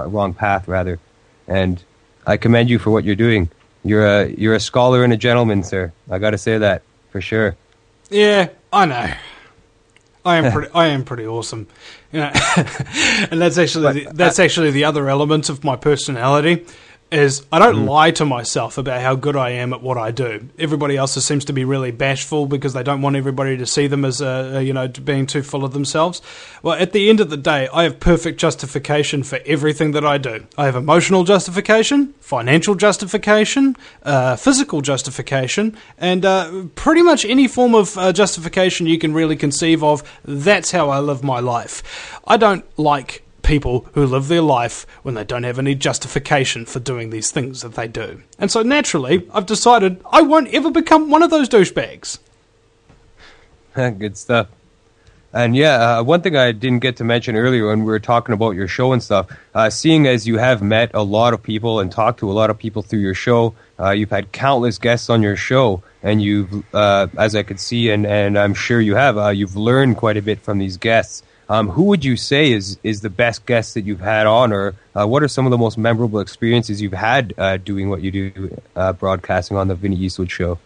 And I commend you for what you're doing. You're a scholar and a gentleman, sir. I got to say that for sure. Yeah, I know. I am pretty awesome, and that's actually the other element of my personality. Is I don't lie to myself about how good I am at what I do. Everybody else seems to be really bashful because they don't want everybody to see them as being too full of themselves. Well, at the end of the day, I have perfect justification for everything that I do. I have emotional justification, financial justification, physical justification, and pretty much any form of justification you can really conceive of. That's how I live my life. I don't like people who live their life when they don't have any justification for doing these things that they do. And so naturally, I've decided I won't ever become one of those douchebags. Good stuff. And one thing I didn't get to mention earlier when we were talking about your show and stuff, seeing as you have met a lot of people and talked to a lot of people through your show, you've had countless guests on your show, and you've, as I could see, and I'm sure you have, you've learned quite a bit from these guests. Who would you say is the best guest that you've had on, or what are some of the most memorable experiences you've had doing what you do, broadcasting on the Vinny Eastwood Show?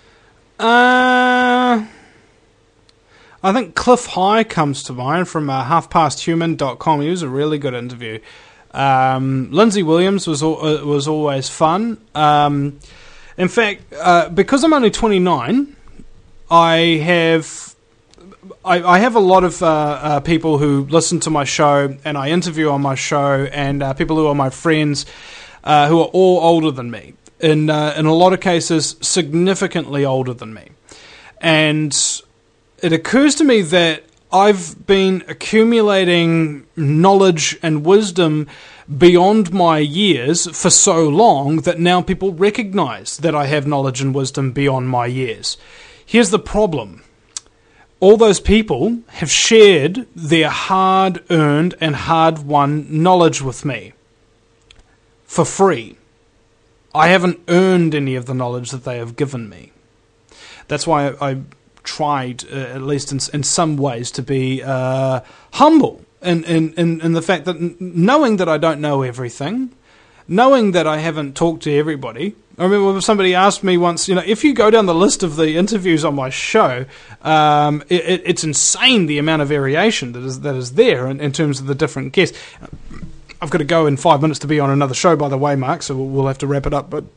I think Cliff High comes to mind from halfpasthuman.com. He was a really good interview. Lindsay Williams was always fun. In fact, because I'm only 29, I have a lot of people who listen to my show, and I interview on my show, and people who are my friends who are all older than me. In a lot of cases, significantly older than me. And it occurs to me that I've been accumulating knowledge and wisdom beyond my years for so long that now people recognize that I have knowledge and wisdom beyond my years. Here's the problem. All those people have shared their hard-earned and hard-won knowledge with me for free. I haven't earned any of the knowledge that they have given me. That's why I tried, at least in some ways, to be humble in the fact that knowing that I don't know everything, knowing that I haven't talked to everybody. I remember somebody asked me once, if you go down the list of the interviews on my show, it's insane the amount of variation that is there in terms of the different guests. I've got to go in 5 minutes to be on another show, by the way, Mark, so we'll have to wrap it up. But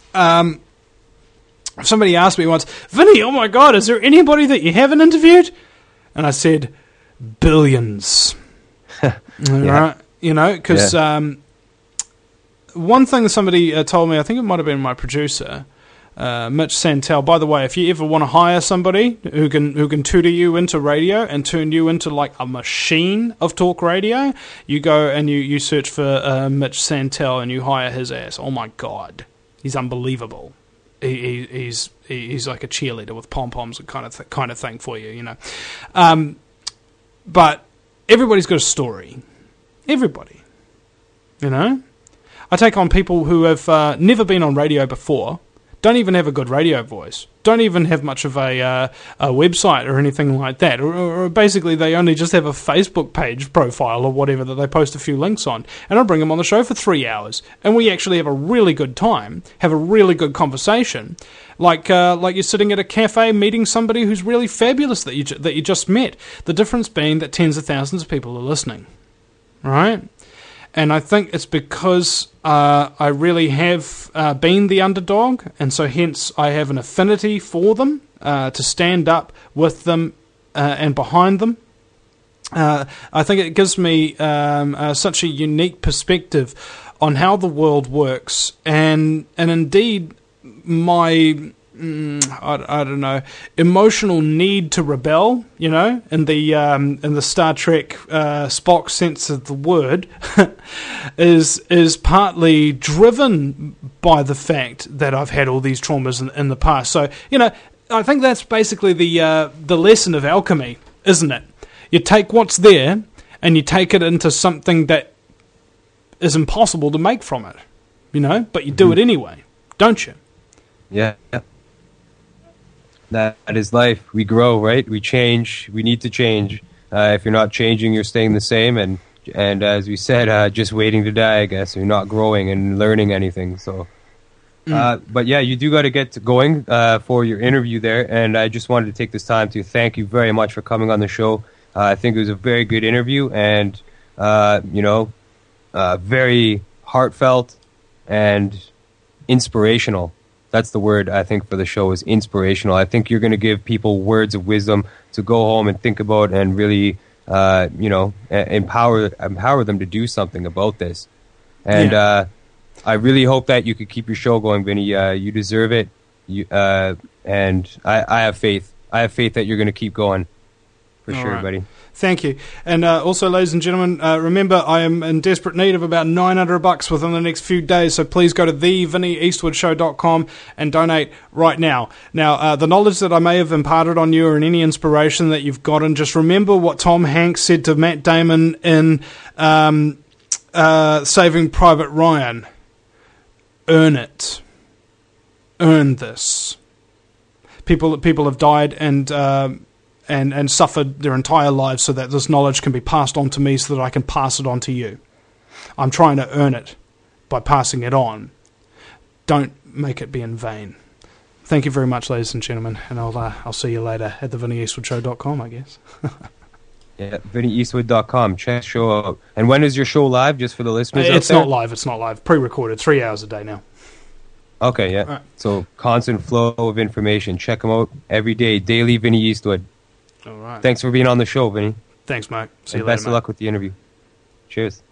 somebody asked me once, Vinny, oh my God, is there anybody that you haven't interviewed? And I said, billions. Right? Because one thing somebody told me, I think it might have been my producer, Mitch Santel. By the way, if you ever want to hire somebody who can tutor you into radio and turn you into like a machine of talk radio, you go and you search for Mitch Santel and you hire his ass. Oh my God, he's unbelievable. He's like a cheerleader with pom-poms and kind of thing for you, But everybody's got a story. Everybody. I take on people who have never been on radio before, don't even have a good radio voice, don't even have much of a website or anything like that, or basically they only just have a Facebook page profile or whatever that they post a few links on, and I'll bring them on the show for 3 hours, and we actually have a really good time, have a really good conversation, like you're sitting at a cafe meeting somebody who's really fabulous that you just met. The difference being that tens of thousands of people are listening, right? And I think it's because I really have been the underdog, and so hence I have an affinity for them, to stand up with them and behind them. I think it gives me such a unique perspective on how the world works, and indeed my I don't know, emotional need to rebel, in the Star Trek Spock sense of the word, is partly driven by the fact that I've had all these traumas in the past. So, I think that's basically the lesson of alchemy, isn't it? You take what's there and you take it into something that is impossible to make from it, but you do it anyway, don't you? Yeah. That is life. We grow, right? We change. We need to change. If you're not changing, you're staying the same. And as we said, just waiting to die, I guess. You're not growing and learning anything. So, but yeah, you do got to get going for your interview there. And I just wanted to take this time to thank you very much for coming on the show. I think it was a very good interview, and very heartfelt and inspirational. That's the word, I think, for the show, is inspirational. I think you're going to give people words of wisdom to go home and think about and really, empower them to do something about this. And I really hope that you could keep your show going, Vinny. You deserve it. And I have faith. I have faith that you're going to keep going, for All sure, right. buddy. Thank you. And also, ladies and gentlemen, remember I am in desperate need of about $900 within the next few days, so please go to thevinnieeastwoodshow.com and donate right now. Now, the knowledge that I may have imparted on you, or any inspiration that you've gotten, just remember what Tom Hanks said to Matt Damon in Saving Private Ryan. Earn it. Earn this. People have died and suffered their entire lives so that this knowledge can be passed on to me so that I can pass it on to you. I'm trying to earn it by passing it on. Don't make it be in vain. Thank you very much, ladies and gentlemen, and I'll see you later at thevinnieeastwoodshow.com, I guess. Yeah, VinnieEastwood.com. Check the show out. And when is your show live, just for the listeners out there? It's not live. Pre-recorded, 3 hours a day now. Okay, yeah. Right. So, constant flow of information. Check them out every day. Daily Vinnie Eastwood. All right. Thanks for being on the show, Vinny. Thanks, Mark. See you And later, best of mate. luck with the interview. Cheers.